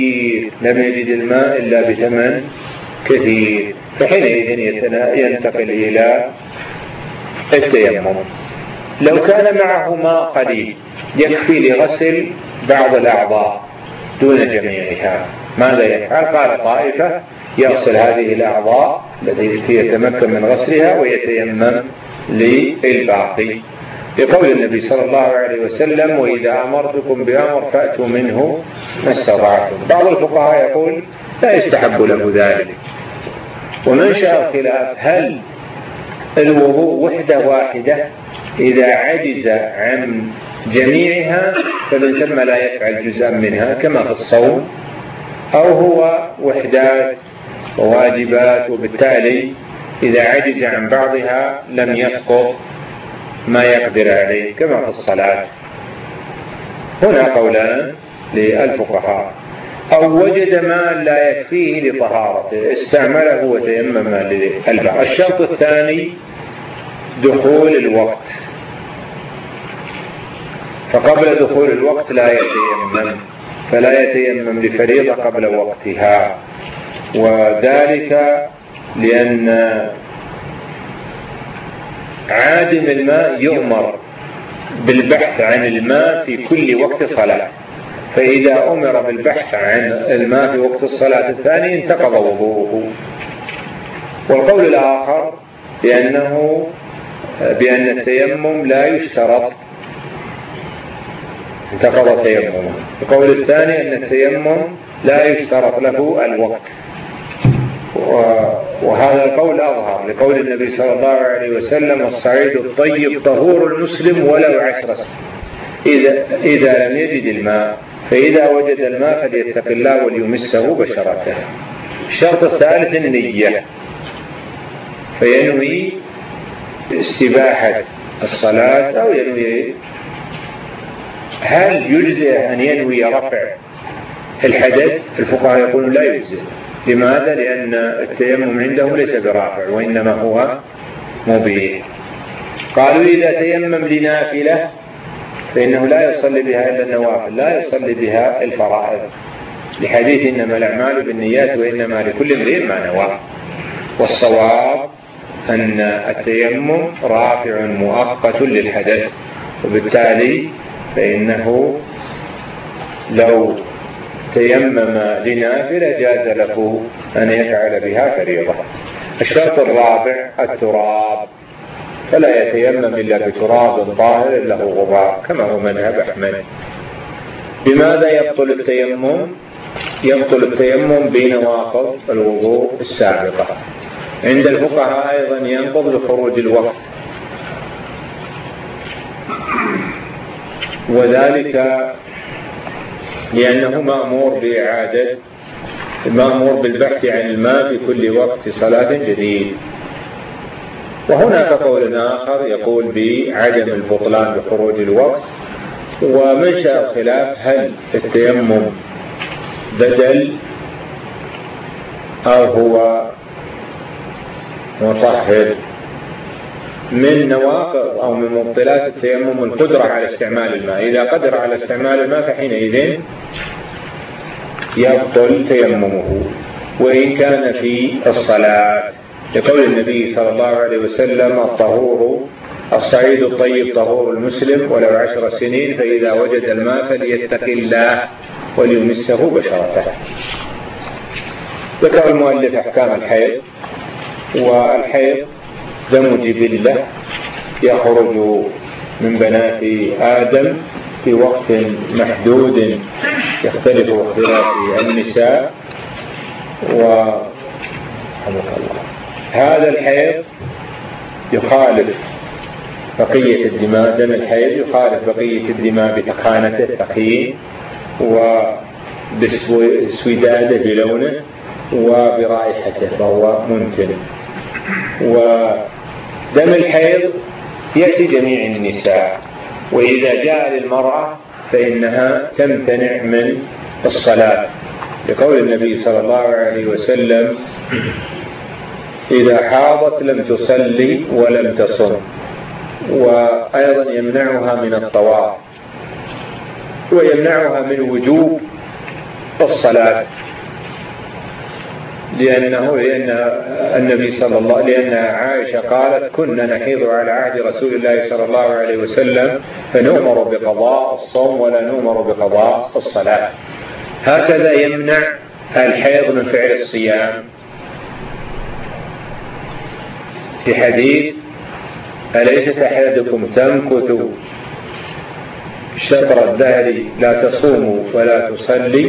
كثير، فحينئذ ينتقل إلى التيمم. لو كان معه ماء قليل يكفي لغسل بعض الأعضاء دون جميعها، ماذا يفعل؟ قال طائفة: يغسل هذه الأعضاء التي يتمكن من غسلها ويتيمم للباقي، لقول النبي صلى الله عليه وسلم: وإذا أمرتكم بأمر فأتوا منه ما استطعتم. بعض الفقهاء يقول لا يستحب له ذلك. ومنشأ الخلاف: هل الوضوء وحدة واحدة إذا عجز عن جميعها فمن ثم لا يفعل جزءا منها كما في الصوم، أو هو وحدات وواجبات، وبالتالي إذا عجز عن بعضها لم يسقط ما يقدر عليه كما في الصلاة. هنا قولان للفقهاء: أو وجد ماء لا يكفيه لطهارته استعمله وتيمم للباء. الشرط الثاني دخول الوقت، فقبل دخول الوقت لا يتيمم، فلا يتيمم لفريضة قبل وقتها، وذلك لأن عادم الماء يؤمر بالبحث عن الماء في كل وقت صلاة، فإذا أمر بالبحث عن الماء في وقت الصلاة الثاني انتقض وضوءه. والقول الآخر بأن التيمم لا يشترط، انتقض تيممه. القول الثاني أن التيمم لا يشترط له الوقت، وهذا القول أظهر لقول النبي صلى الله عليه وسلم: الصعيد الطيب طهور المسلم ولو 10 إذا لم يجد الماء، فإذا وجد الماء فليتق الله وليمسه بشرته. الشرط الثالث النية، فينوي استباحة الصلاة أو ينوي. هل يجزئ أن ينوي رفع الحدث؟ الفقهاء يقولون لا يجزئ. لماذا؟ لأن التيمم عندهم ليس برافع وإنما هو مبيح. قالوا إذا تيمم لنافلة فإنه لا يصلي بها إلا النوافل، لا يصلي بها الفرائض، لحديث إنما الأعمال بالنيات وإنما لكل امرئ ما نوى. والصواب أن التيمم رافع مؤقت للحدث، وبالتالي فإنه لو تيمم لنافلة جاز له أن يفعل بها فريضة. الشرط الرابع التراب، فلا يتيمم إلا بتراب طاهر له غبار، كما هو مذهب أحمد. بماذا يبطل التيمم؟ يبطل التيمم بنواقض الوضوء السابقة. عند الفقهاء أيضا ينقض لخروج الوقت، وذلك لأنه مأمور بالبحث عن الماء في كل وقت صلاة جديد. وهناك قول آخر يقول بعدم البطلان بخروج الوقت. ومنشأ الخلاف هل التيمم بدل أو هو مطهر. من نواقض أو من مبطلات التيمم القدرة على استعمال الماء، إذا قدر على استعمال الماء فحينئذ يبطل تيممه وإن كان في الصلاة، لقول النبي صلى الله عليه وسلم: الصعيد الطيب طهور المسلم ولو 10 سنين، فإذا وجد الماء فليتق الله وليمسه بشرته. ذكر المؤلف أحكام الحيض. والحيض دم جبلة يخرج من بنات آدم في وقت محدود يختلف اختلاف النساء. هذا الحيض يخالف بقية الدماء، دم الحيض يخالف بقية الدماء بتخانته التخين وبسوداده بلونه وبرائحته، فهو منتن. ودم الحيض يأتي جميع النساء، وإذا جاء للمرأة فإنها تمتنع من الصلاة، لقول النبي صلى الله عليه وسلم: إذا حاضت لم تصلي ولم تصم. وأيضا يمنعها من الطواف ويمنعها من وجوب الصلاة، لأن عائشة قالت: كنا نحيض على عهد رسول الله صلى الله عليه وسلم فنؤمر بقضاء الصوم ولا نؤمر بقضاء الصلاة. هكذا يمنع الحيض من فعل الصيام في حديث: أليست أحدكم تمكث شطر الدهر لا تصوم ولا تصلي.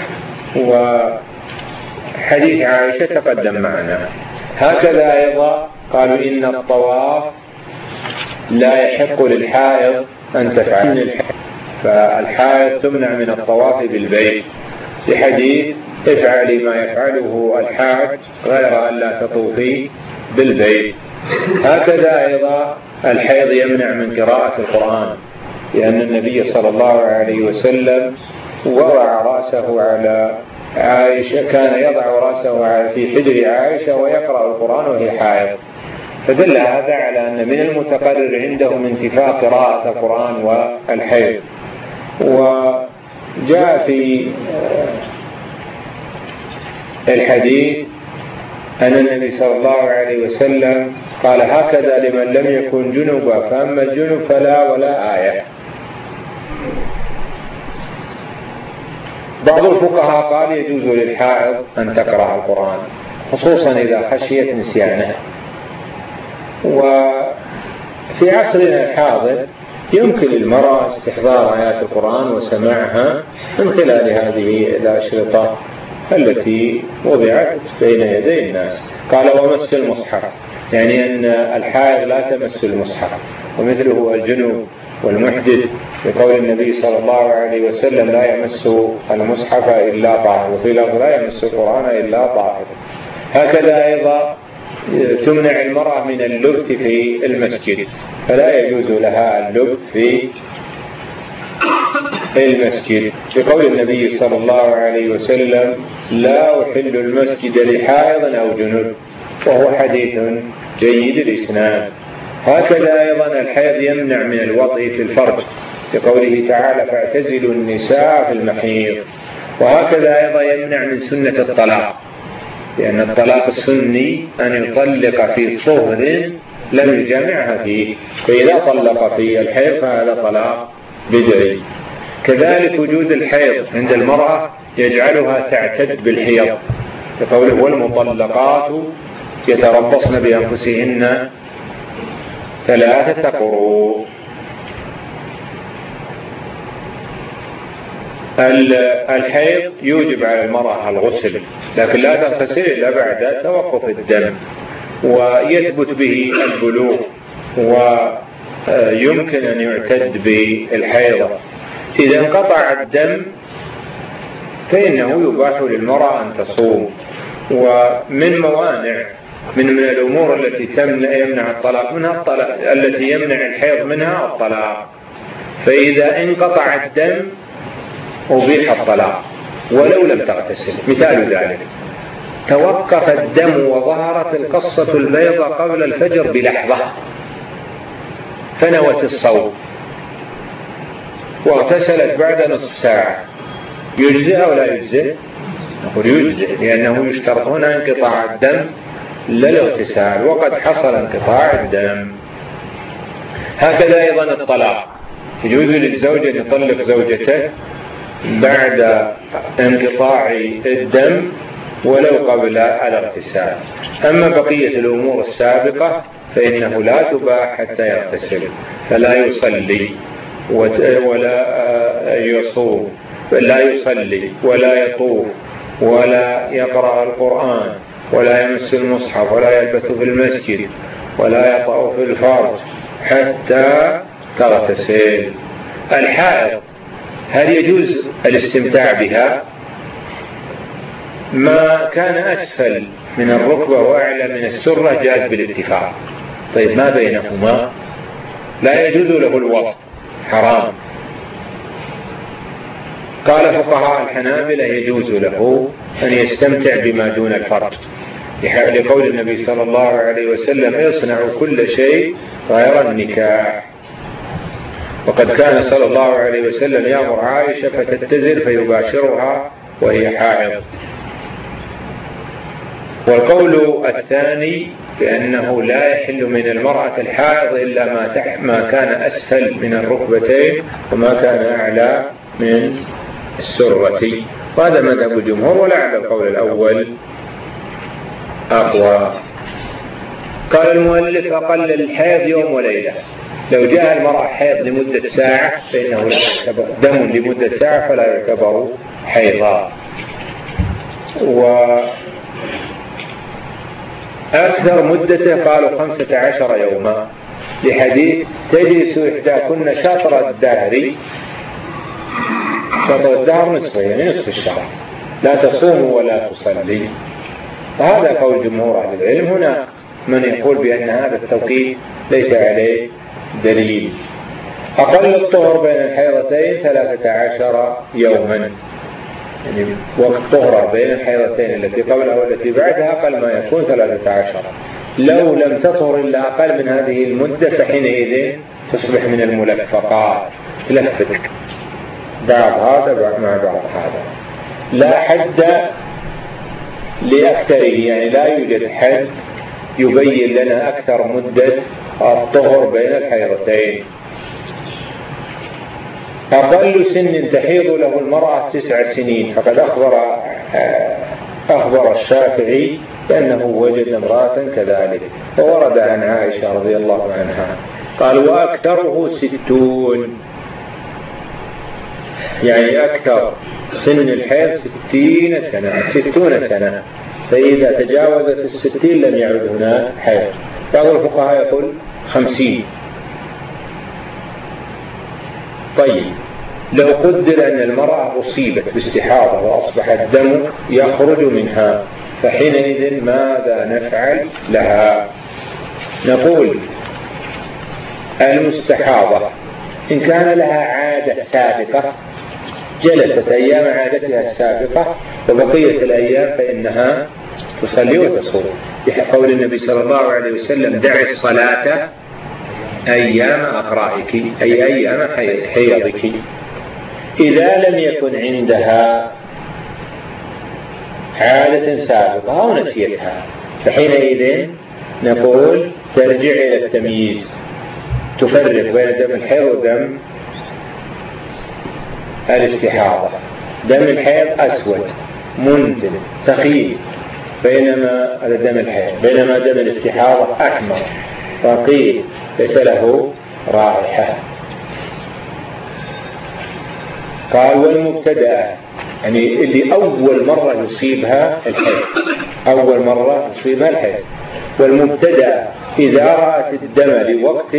وحديث عائشة تقدم معنا. هكذا أيضا قالوا إن الطواف لا يحق للحائض أن تفعل، فالحائض تمنع من الطواف بالبيت، لحديث: افعلي ما يفعله الحاج غير أن لا تطوفي بالبيت. هكذا أيضا الحيض يمنع من قراءة القرآن، لأن النبي صلى الله عليه وسلم وضع رأسه على عائشة، كان يضع رأسه في حجر عائشة ويقرأ القرآن وهي حائض، فدل هذا على أن من المتقرر عندهم انتفاء قراءة القرآن والحيض. وجاء في الحديث أن النبي صلى الله عليه وسلم قال: هكذا لمن لم يكن جنبا، فأما الجنب فلا ولا آية. بعض الفقهاء قال: يجوز للحائض أن تقرأ القرآن خصوصا إذا خشيت نسيانه. وفي عصرنا الحاضر يمكن للمرأة استحضار آيات القرآن وسماعها من خلال هذه الأشرطة التي وضعت بين يدي الناس. قال: ومس المصحف، يعني أن الحائض لا تمس المصحف، ومثله الجنوب والمحدث، بقول النبي صلى الله عليه وسلم: لا يمس المصحف إلا طاهر، وفي لفظ: لا يمس القرآن إلا طاهر. هكذا أيضا تمنع المرأة من اللبث في المسجد، فلا يجوز لها اللبث في المسجد، بقول النبي صلى الله عليه وسلم: لا أحل المسجد لحائض أو جنب، وهو حديث جيد الإسناد. هكذا أيضا الحيض يمنع من الوطء في الفرج، بقوله تعالى: فاعتزلوا النساء في المحيض. وهكذا أيضا يمنع من سنة الطلاق، لأن الطلاق السني أن يطلق في طهر لم يجامعها فيه، فإذا طلق في الحيض فهذا طلاق بدعي. كذلك وجود الحيض عند المرأة يجعلها تعتد بالحيض، بقوله: والمطلقات يتربصن بأنفسهن 3 قروء. الحيض يوجب على المرأة الغسل، لكن لا تغتسل إلا بعد توقف الدم، ويثبت به البلوغ، ويمكن أن يعتد بالحيض. إذا انقطع الدم فإنه يباح للمرأة أن تصوم. ومن موانع من الأمور التي يمنع الطلاق منها التي يمنع الحيض منها الطلاق، فإذا انقطع الدم أبيح الطلاق ولو لم تغتسل. مثال ذلك: توقف الدم وظهرت القصة البيضاء قبل الفجر بلحظة، فنوت الصوم واغتسلت بعد نصف ساعة، يجزئ أو لا يجزئ؟ نقول يجزئ، لأنه يشترط هنا انقطاع الدم لا الاغتسال، وقد حصل انقطاع الدم. هكذا أيضا الطلاق، يجوز للزوج أن يطلق زوجته بعد انقطاع الدم ولو قبل الاغتسال. أما بقية الأمور السابقة فإنه لا تباح حتى يغتسل، فلا يصلي ولا يصوم، لا يصلي ولا يطوف ولا يقرأ القرآن ولا يمس المصحف ولا يلبث في المسجد ولا يطأ في الفرج حتى تغتسل. الحائض هل يجوز الاستمتاع بها؟ ما كان أسفل من الركبة وأعلى من السرة جاز بالاتفاق. طيب ما بينهما لا يجوز له الوطء، حرام. قال فقهاء الحنابلة يجوز له أن يستمتع بما دون الفرج، لقول النبي صلى الله عليه وسلم: يصنع كل شيء غير النكاح. وقد كان صلى الله عليه وسلم يأمر عائشة فتتزر فيباشرها وهي حائض. والقول الثاني بأنه لا يحل من المرأة الحائض إلا ما كان أسفل من الركبتين وما كان أعلى من السرة، وهذا مذهب الجمهور، ولعل القول الأول أقوى. قال المؤلف: أقل الحيض يوم وليلة. لو جاء المرأة حيض لمدة ساعة فإنه لا يعتبر دم لمدة ساعة، فلا يعتبر حيضا. وأكثر مدته قالوا 15 يوما، لحديث: تجلس إحداكن شطر الدهر. شطر الدهر نصف، يعني نصف الشهر، لا تصوم ولا تصلي. وهذا قول جمهور أهل العلم. هنا من يقول بأن هذا التوقيت ليس عليه دليل. أقل الطهر بين الحيضتين 13 يوما، يعني وقت طهر بين الحيضتين التي قبلها والتي بعدها أقل ما يكون 13. لو لم تطهر إلا أقل من هذه المدة فحينئذ تصبح من الملفقات، تلفق بعض هذا مع بعض هذا. لا حد لأكثره، يعني لا يوجد حد يبين لنا أكثر مدة الطهر بين الحيضتين. أقل سن تحيض له المرأة 9 سنين، فقد أخبر الشافعي بأنه وجد امرأة كذلك، وورد عن عائشة رضي الله عنها قال وأكثره 60، يعني أكثر سن الحيض 60 سنة، فإذا تجاوزت 60 لم يعد هنا حيض. بعض الفقهاء يقول 50. طيب لو قدر أن المرأة أصيبت باستحاضة وأصبح الدم يخرج منها، فحينئذ ماذا نفعل لها؟ نقول المستحاضة إن كان لها عادة سابقة جلست أيام عادتها السابقة وبقية الأيام فإنها تصلي وتصوم، بقول النبي صلى الله عليه وسلم دع الصلاة أيام أقرائك، أي أيام حيضك. إذا لم يكن عندها عادة سابقة أو نسيتها فحينئذ نقول ترجع إلى التمييز، تفرق بين دم الحيض ودم الاستحاضة. دم الحيض أسود منتن ثقيل بينما هذا دم الحيض، بينما دم الاستحاضة أحمر رقيق ليس له رائحة. قال والمبتدأ يعني اللي أول مرة يصيبها الحيض، أول مرة يصيبها الحيض. والمبتدأ إذا رأت الدم لوقت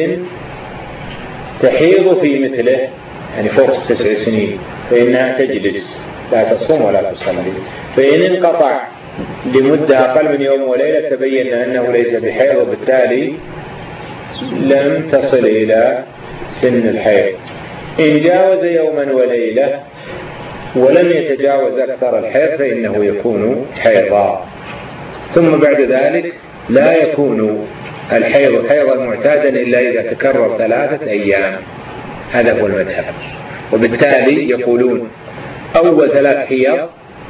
تحيض في مثله، يعني فوق 9 سنين، فإنها تجلس لا تصوم ولا تصلي. فإن انقطع لمدة أقل من يوم وليلة تبين أنه ليس بحيض، وبالتالي لم تصل إلى سن الحيض. إن جاوز يوما وليلة ولم يتجاوز أكثر الحيض فإنه يكون حيضا. ثم بعد ذلك لا يكون الحيض حيضا معتادا إلا إذا تكرر 3 أيام، هذا هو المذهب. وبالتالي يقولون أول 3 حيض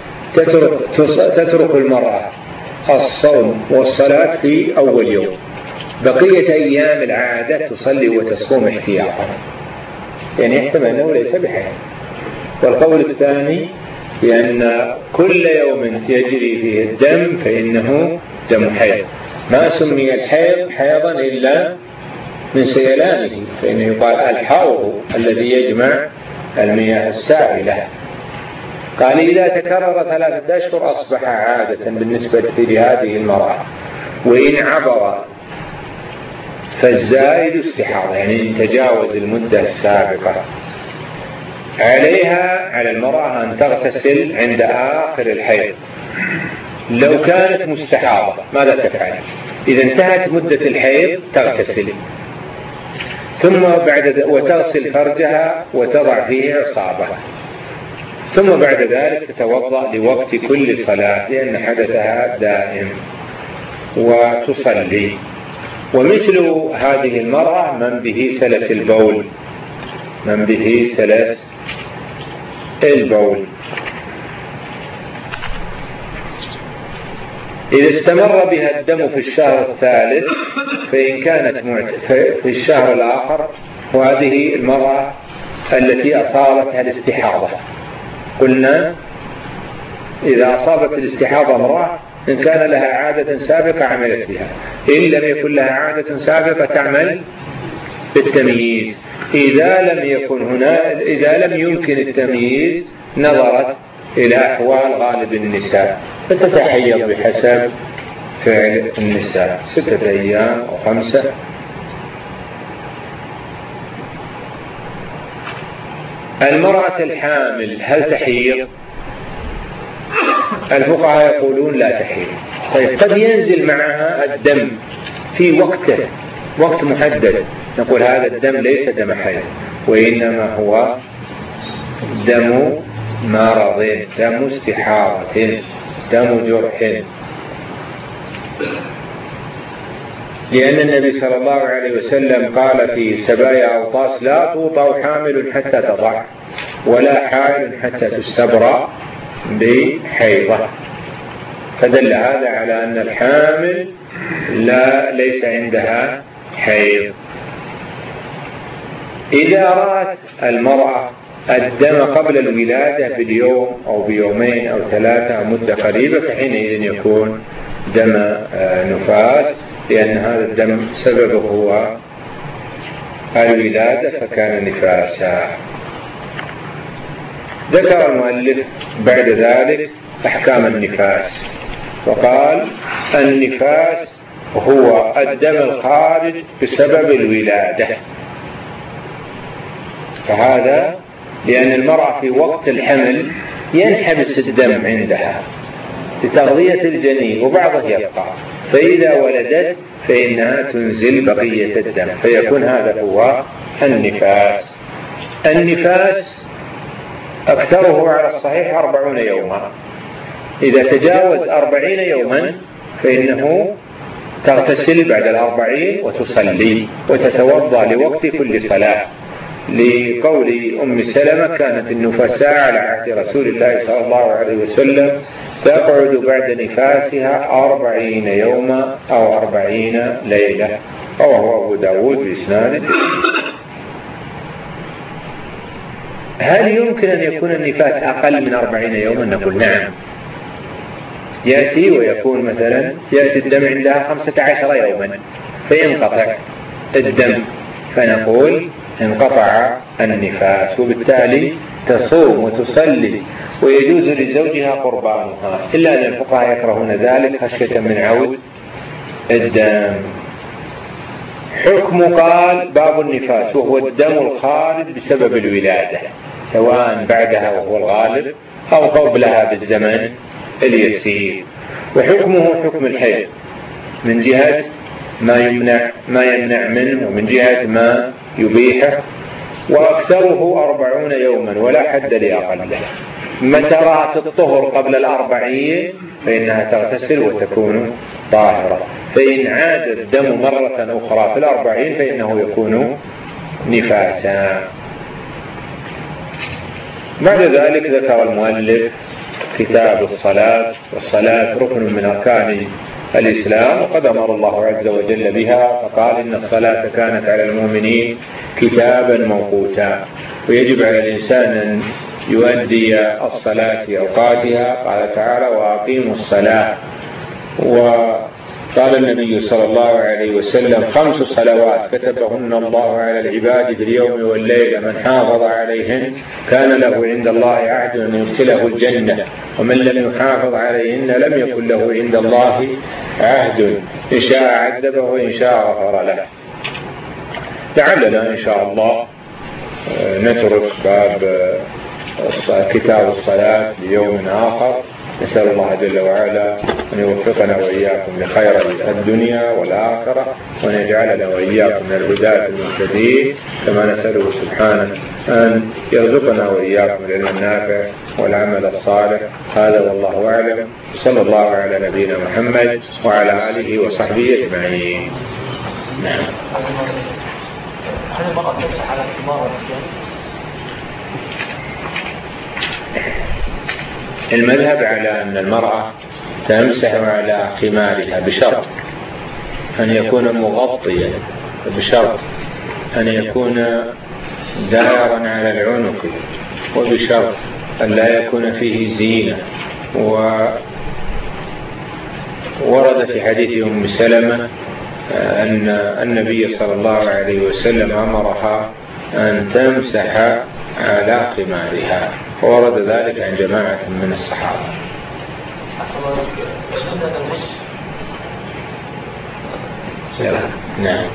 تترك المرأة الصوم والصلاة في أول يوم، بقية أيام العادة تصلي وتصوم احتياطا، يعني يحتمل أنه ليس بحيض. والقول الثاني لأن كل يوم يجري فيه الدم فإنه دم حيض، ما سمي الحيض حيضا إلا من سيلانه، فإنه يقال الحوض الذي يجمع المياه السائلة. قال إذا تكرر 3 أشهر أصبح عادة بالنسبة لهذه المرأة، وإن عبر فالزائد استحاضة، يعني إن تجاوز المدة السابقة. على المرأة أن تغتسل عند آخر الحيض. لو كانت مستحاضة ماذا تفعل؟ إذا انتهت مدة الحيض تغتسل، ثم وتغسل فرجها وتضع فيه عصابة، ثم بعد ذلك تتوضأ لوقت كل صلاة لأن حدثها دائم وتصلي. ومثل هذه المرأة من به سلس البول، من به سلس البول إذا استمر بها الدم في الشهر الثالث، فإن كانت في الشهر الآخر، وهذه المرأة التي أصابتها الاستحاضة. قلنا إذا أصابت الاستحاضة امرأة إن كان لها عادة سابقة عملت بها، إن لم يكن لها عادة سابقة تعمل بالتمييز. إذا لم يمكن التمييز نظرت إلى أحوال غالب النساء فتتحيض بحسب فعل النساء 6 أيام أو 5. المرأة الحامل هل تحيض؟ الفقهاء يقولون لا تحيض. طيب قد ينزل معها الدم في وقت محدد، نقول هذا الدم ليس دم حيض وإنما هو دم مرض، دم استحاضة، دم جرح. لأن النبي صلى الله عليه وسلم قال في سبايا أوطاس: لا توطأ حامل حتى تضع، ولا حائل حتى تستبرأ بحيضة. فدل هذا على أن الحامل ليس عندها حيض. إذا رأت المرأة الدم قبل الولادة باليوم أو بيومين أو 3 أو مدة قريبة، فحينئذ يكون دم نفاس، لأن هذا الدم سببه هو الولادة فكان نفاسا. ذكر المؤلف بعد ذلك أحكام النفاس، وقال: النفاس هو الدم الخارج بسبب الولادة. فهذا لأن المرأة في وقت الحمل ينحبس الدم عندها لتغذية الجنين وبعضه يبقى، فإذا ولدت فإنها تنزل بقية الدم، فيكون هذا هو النفاس. النفاس أكثره على الصحيح 40 يوما. إذا تجاوز 40 يوما فإنه تغتسل بعد 40 وتصلي وتتوضأ لوقت كل صلاة، لقول أم سلمة: كانت النفساء على عهد رسول الله صلى الله عليه وسلم تقعد بعد نفاسها 40 يوما أو 40 ليلة. رواه أبو داود بإسناد. هل يمكن أن يكون النفاس أقل من 40 يوما؟ نقول نعم. يأتي ويكون مثلا يأتي الدم عندها 15 يوما فينقطع الدم، فنقول انقطع النفاس، وبالتالي تصوم وتصلي ويجوز لزوجها قربانها، إلا أن الفقهاء يكرهون ذلك خشية من عود الدم. حكم قال: باب النفاس وهو الدم الخارج بسبب الولادة، سواء بعدها وهو الغالب أو قبلها بالزمن اليسير. وحكمه حكم الحيض من جهة ما يمنع منه ومن جهة ما يبيحه، وأكثره 40 يوما ولا حد لأقله. متى رأت الطهر قبل 40 فإنها تغتسل وتكون طاهرة، فإن عاد الدم مرة أخرى في 40 فإنه يكون نفاسا. بعد ذلك ذكر المؤلف كتاب الصلاة، والصلاة ركن من أركان الإسلام، وقد أمر الله عز وجل بها فقال: إن الصلاة كانت على المؤمنين كتابا موقوتا. ويجب على الإنسان أن يؤدي الصلاة في أوقاتها. قال تعالى: وأقيموا الصلاة. وقال النبي صلى الله عليه وسلم: 5 صلوات كتبهن الله على العباد باليوم والليلة، من حافظ عليهن كان له عند الله عهد أن يدخله الجنة، ومن لم يحافظ عليهن لم يكن له عند الله عهد، إن شاء عذبه وإن شاء غفر له. لعلنا إن شاء الله نترك باب كتاب الصلاة ليوم آخر. نسأل الله جل وعلا أن يوفقنا وإياكم لخير الدنيا والآخرة، وأن يجعلنا وإياكم من الهداة المهتدين، كما نسأله سبحانه أن يرزقنا وإياكم العلم النافع والعمل الصالح. هذا والله أعلم. صلى الله على نبينا محمد وعلى آله وصحبه أجمعين. هل المرأة تمسح على الخمار المذهب على أن المرأة تمسح على خمارها بشرط أن يكون مغطيا، بشرط أن يكون دائرا على العنق، وبشرط أن لا يكون فيه زينة. وورد في حديث أم سلمة أن النبي صلى الله عليه وسلم أمرها أن تمسح على خمارها، وورد ذلك عن جماعة من الصحابة. نعم.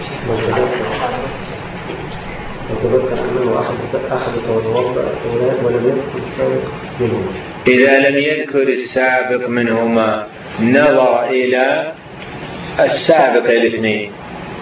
إذا لم يذكر السابق منهما نظر إلى السابق الاثنين،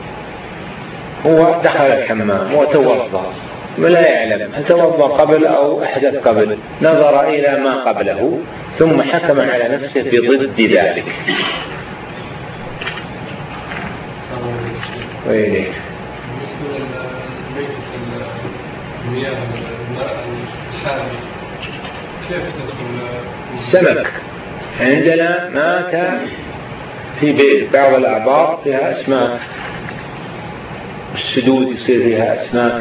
هو دخل الحمام وتوضأ ولا يعلم هل توضأ قبل أو أحدث قبل، نظر إلى ما قبله ثم حكم على نفسه بضد ذلك. وإليك. بالنسبة للميتة المياه الماء الحامل كيف تدخل؟ السمك عندنا مات في بعض الآبار فيها أسماك، السدود يصير فيها أسماك،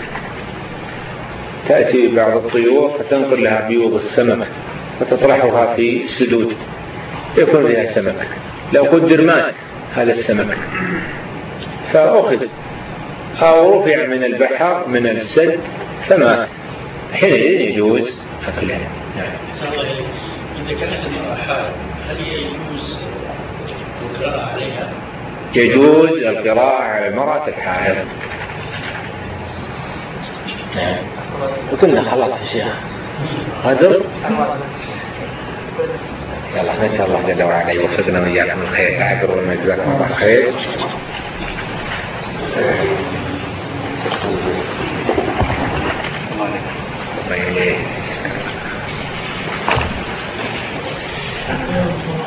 تأتي بعض الطيور فتنقل لها بيوض السمك فتطرحها في السدود يكون فيها سمك. لو قدر مات هذا السمك فأخذ أو رفع من البحر من السد فمات، حينئذ يجوز أكله. إذا كانت المرأة حائض هل يجوز القراءة عليها؟ يجوز القراءة على المرأة الحائض. نعم. وكنا خلاص يا شيخ قدر. يلا نسأل الله جل وعلا يوفقنا وإياكم الخير. أعذر وما جزاكم الله خير. الله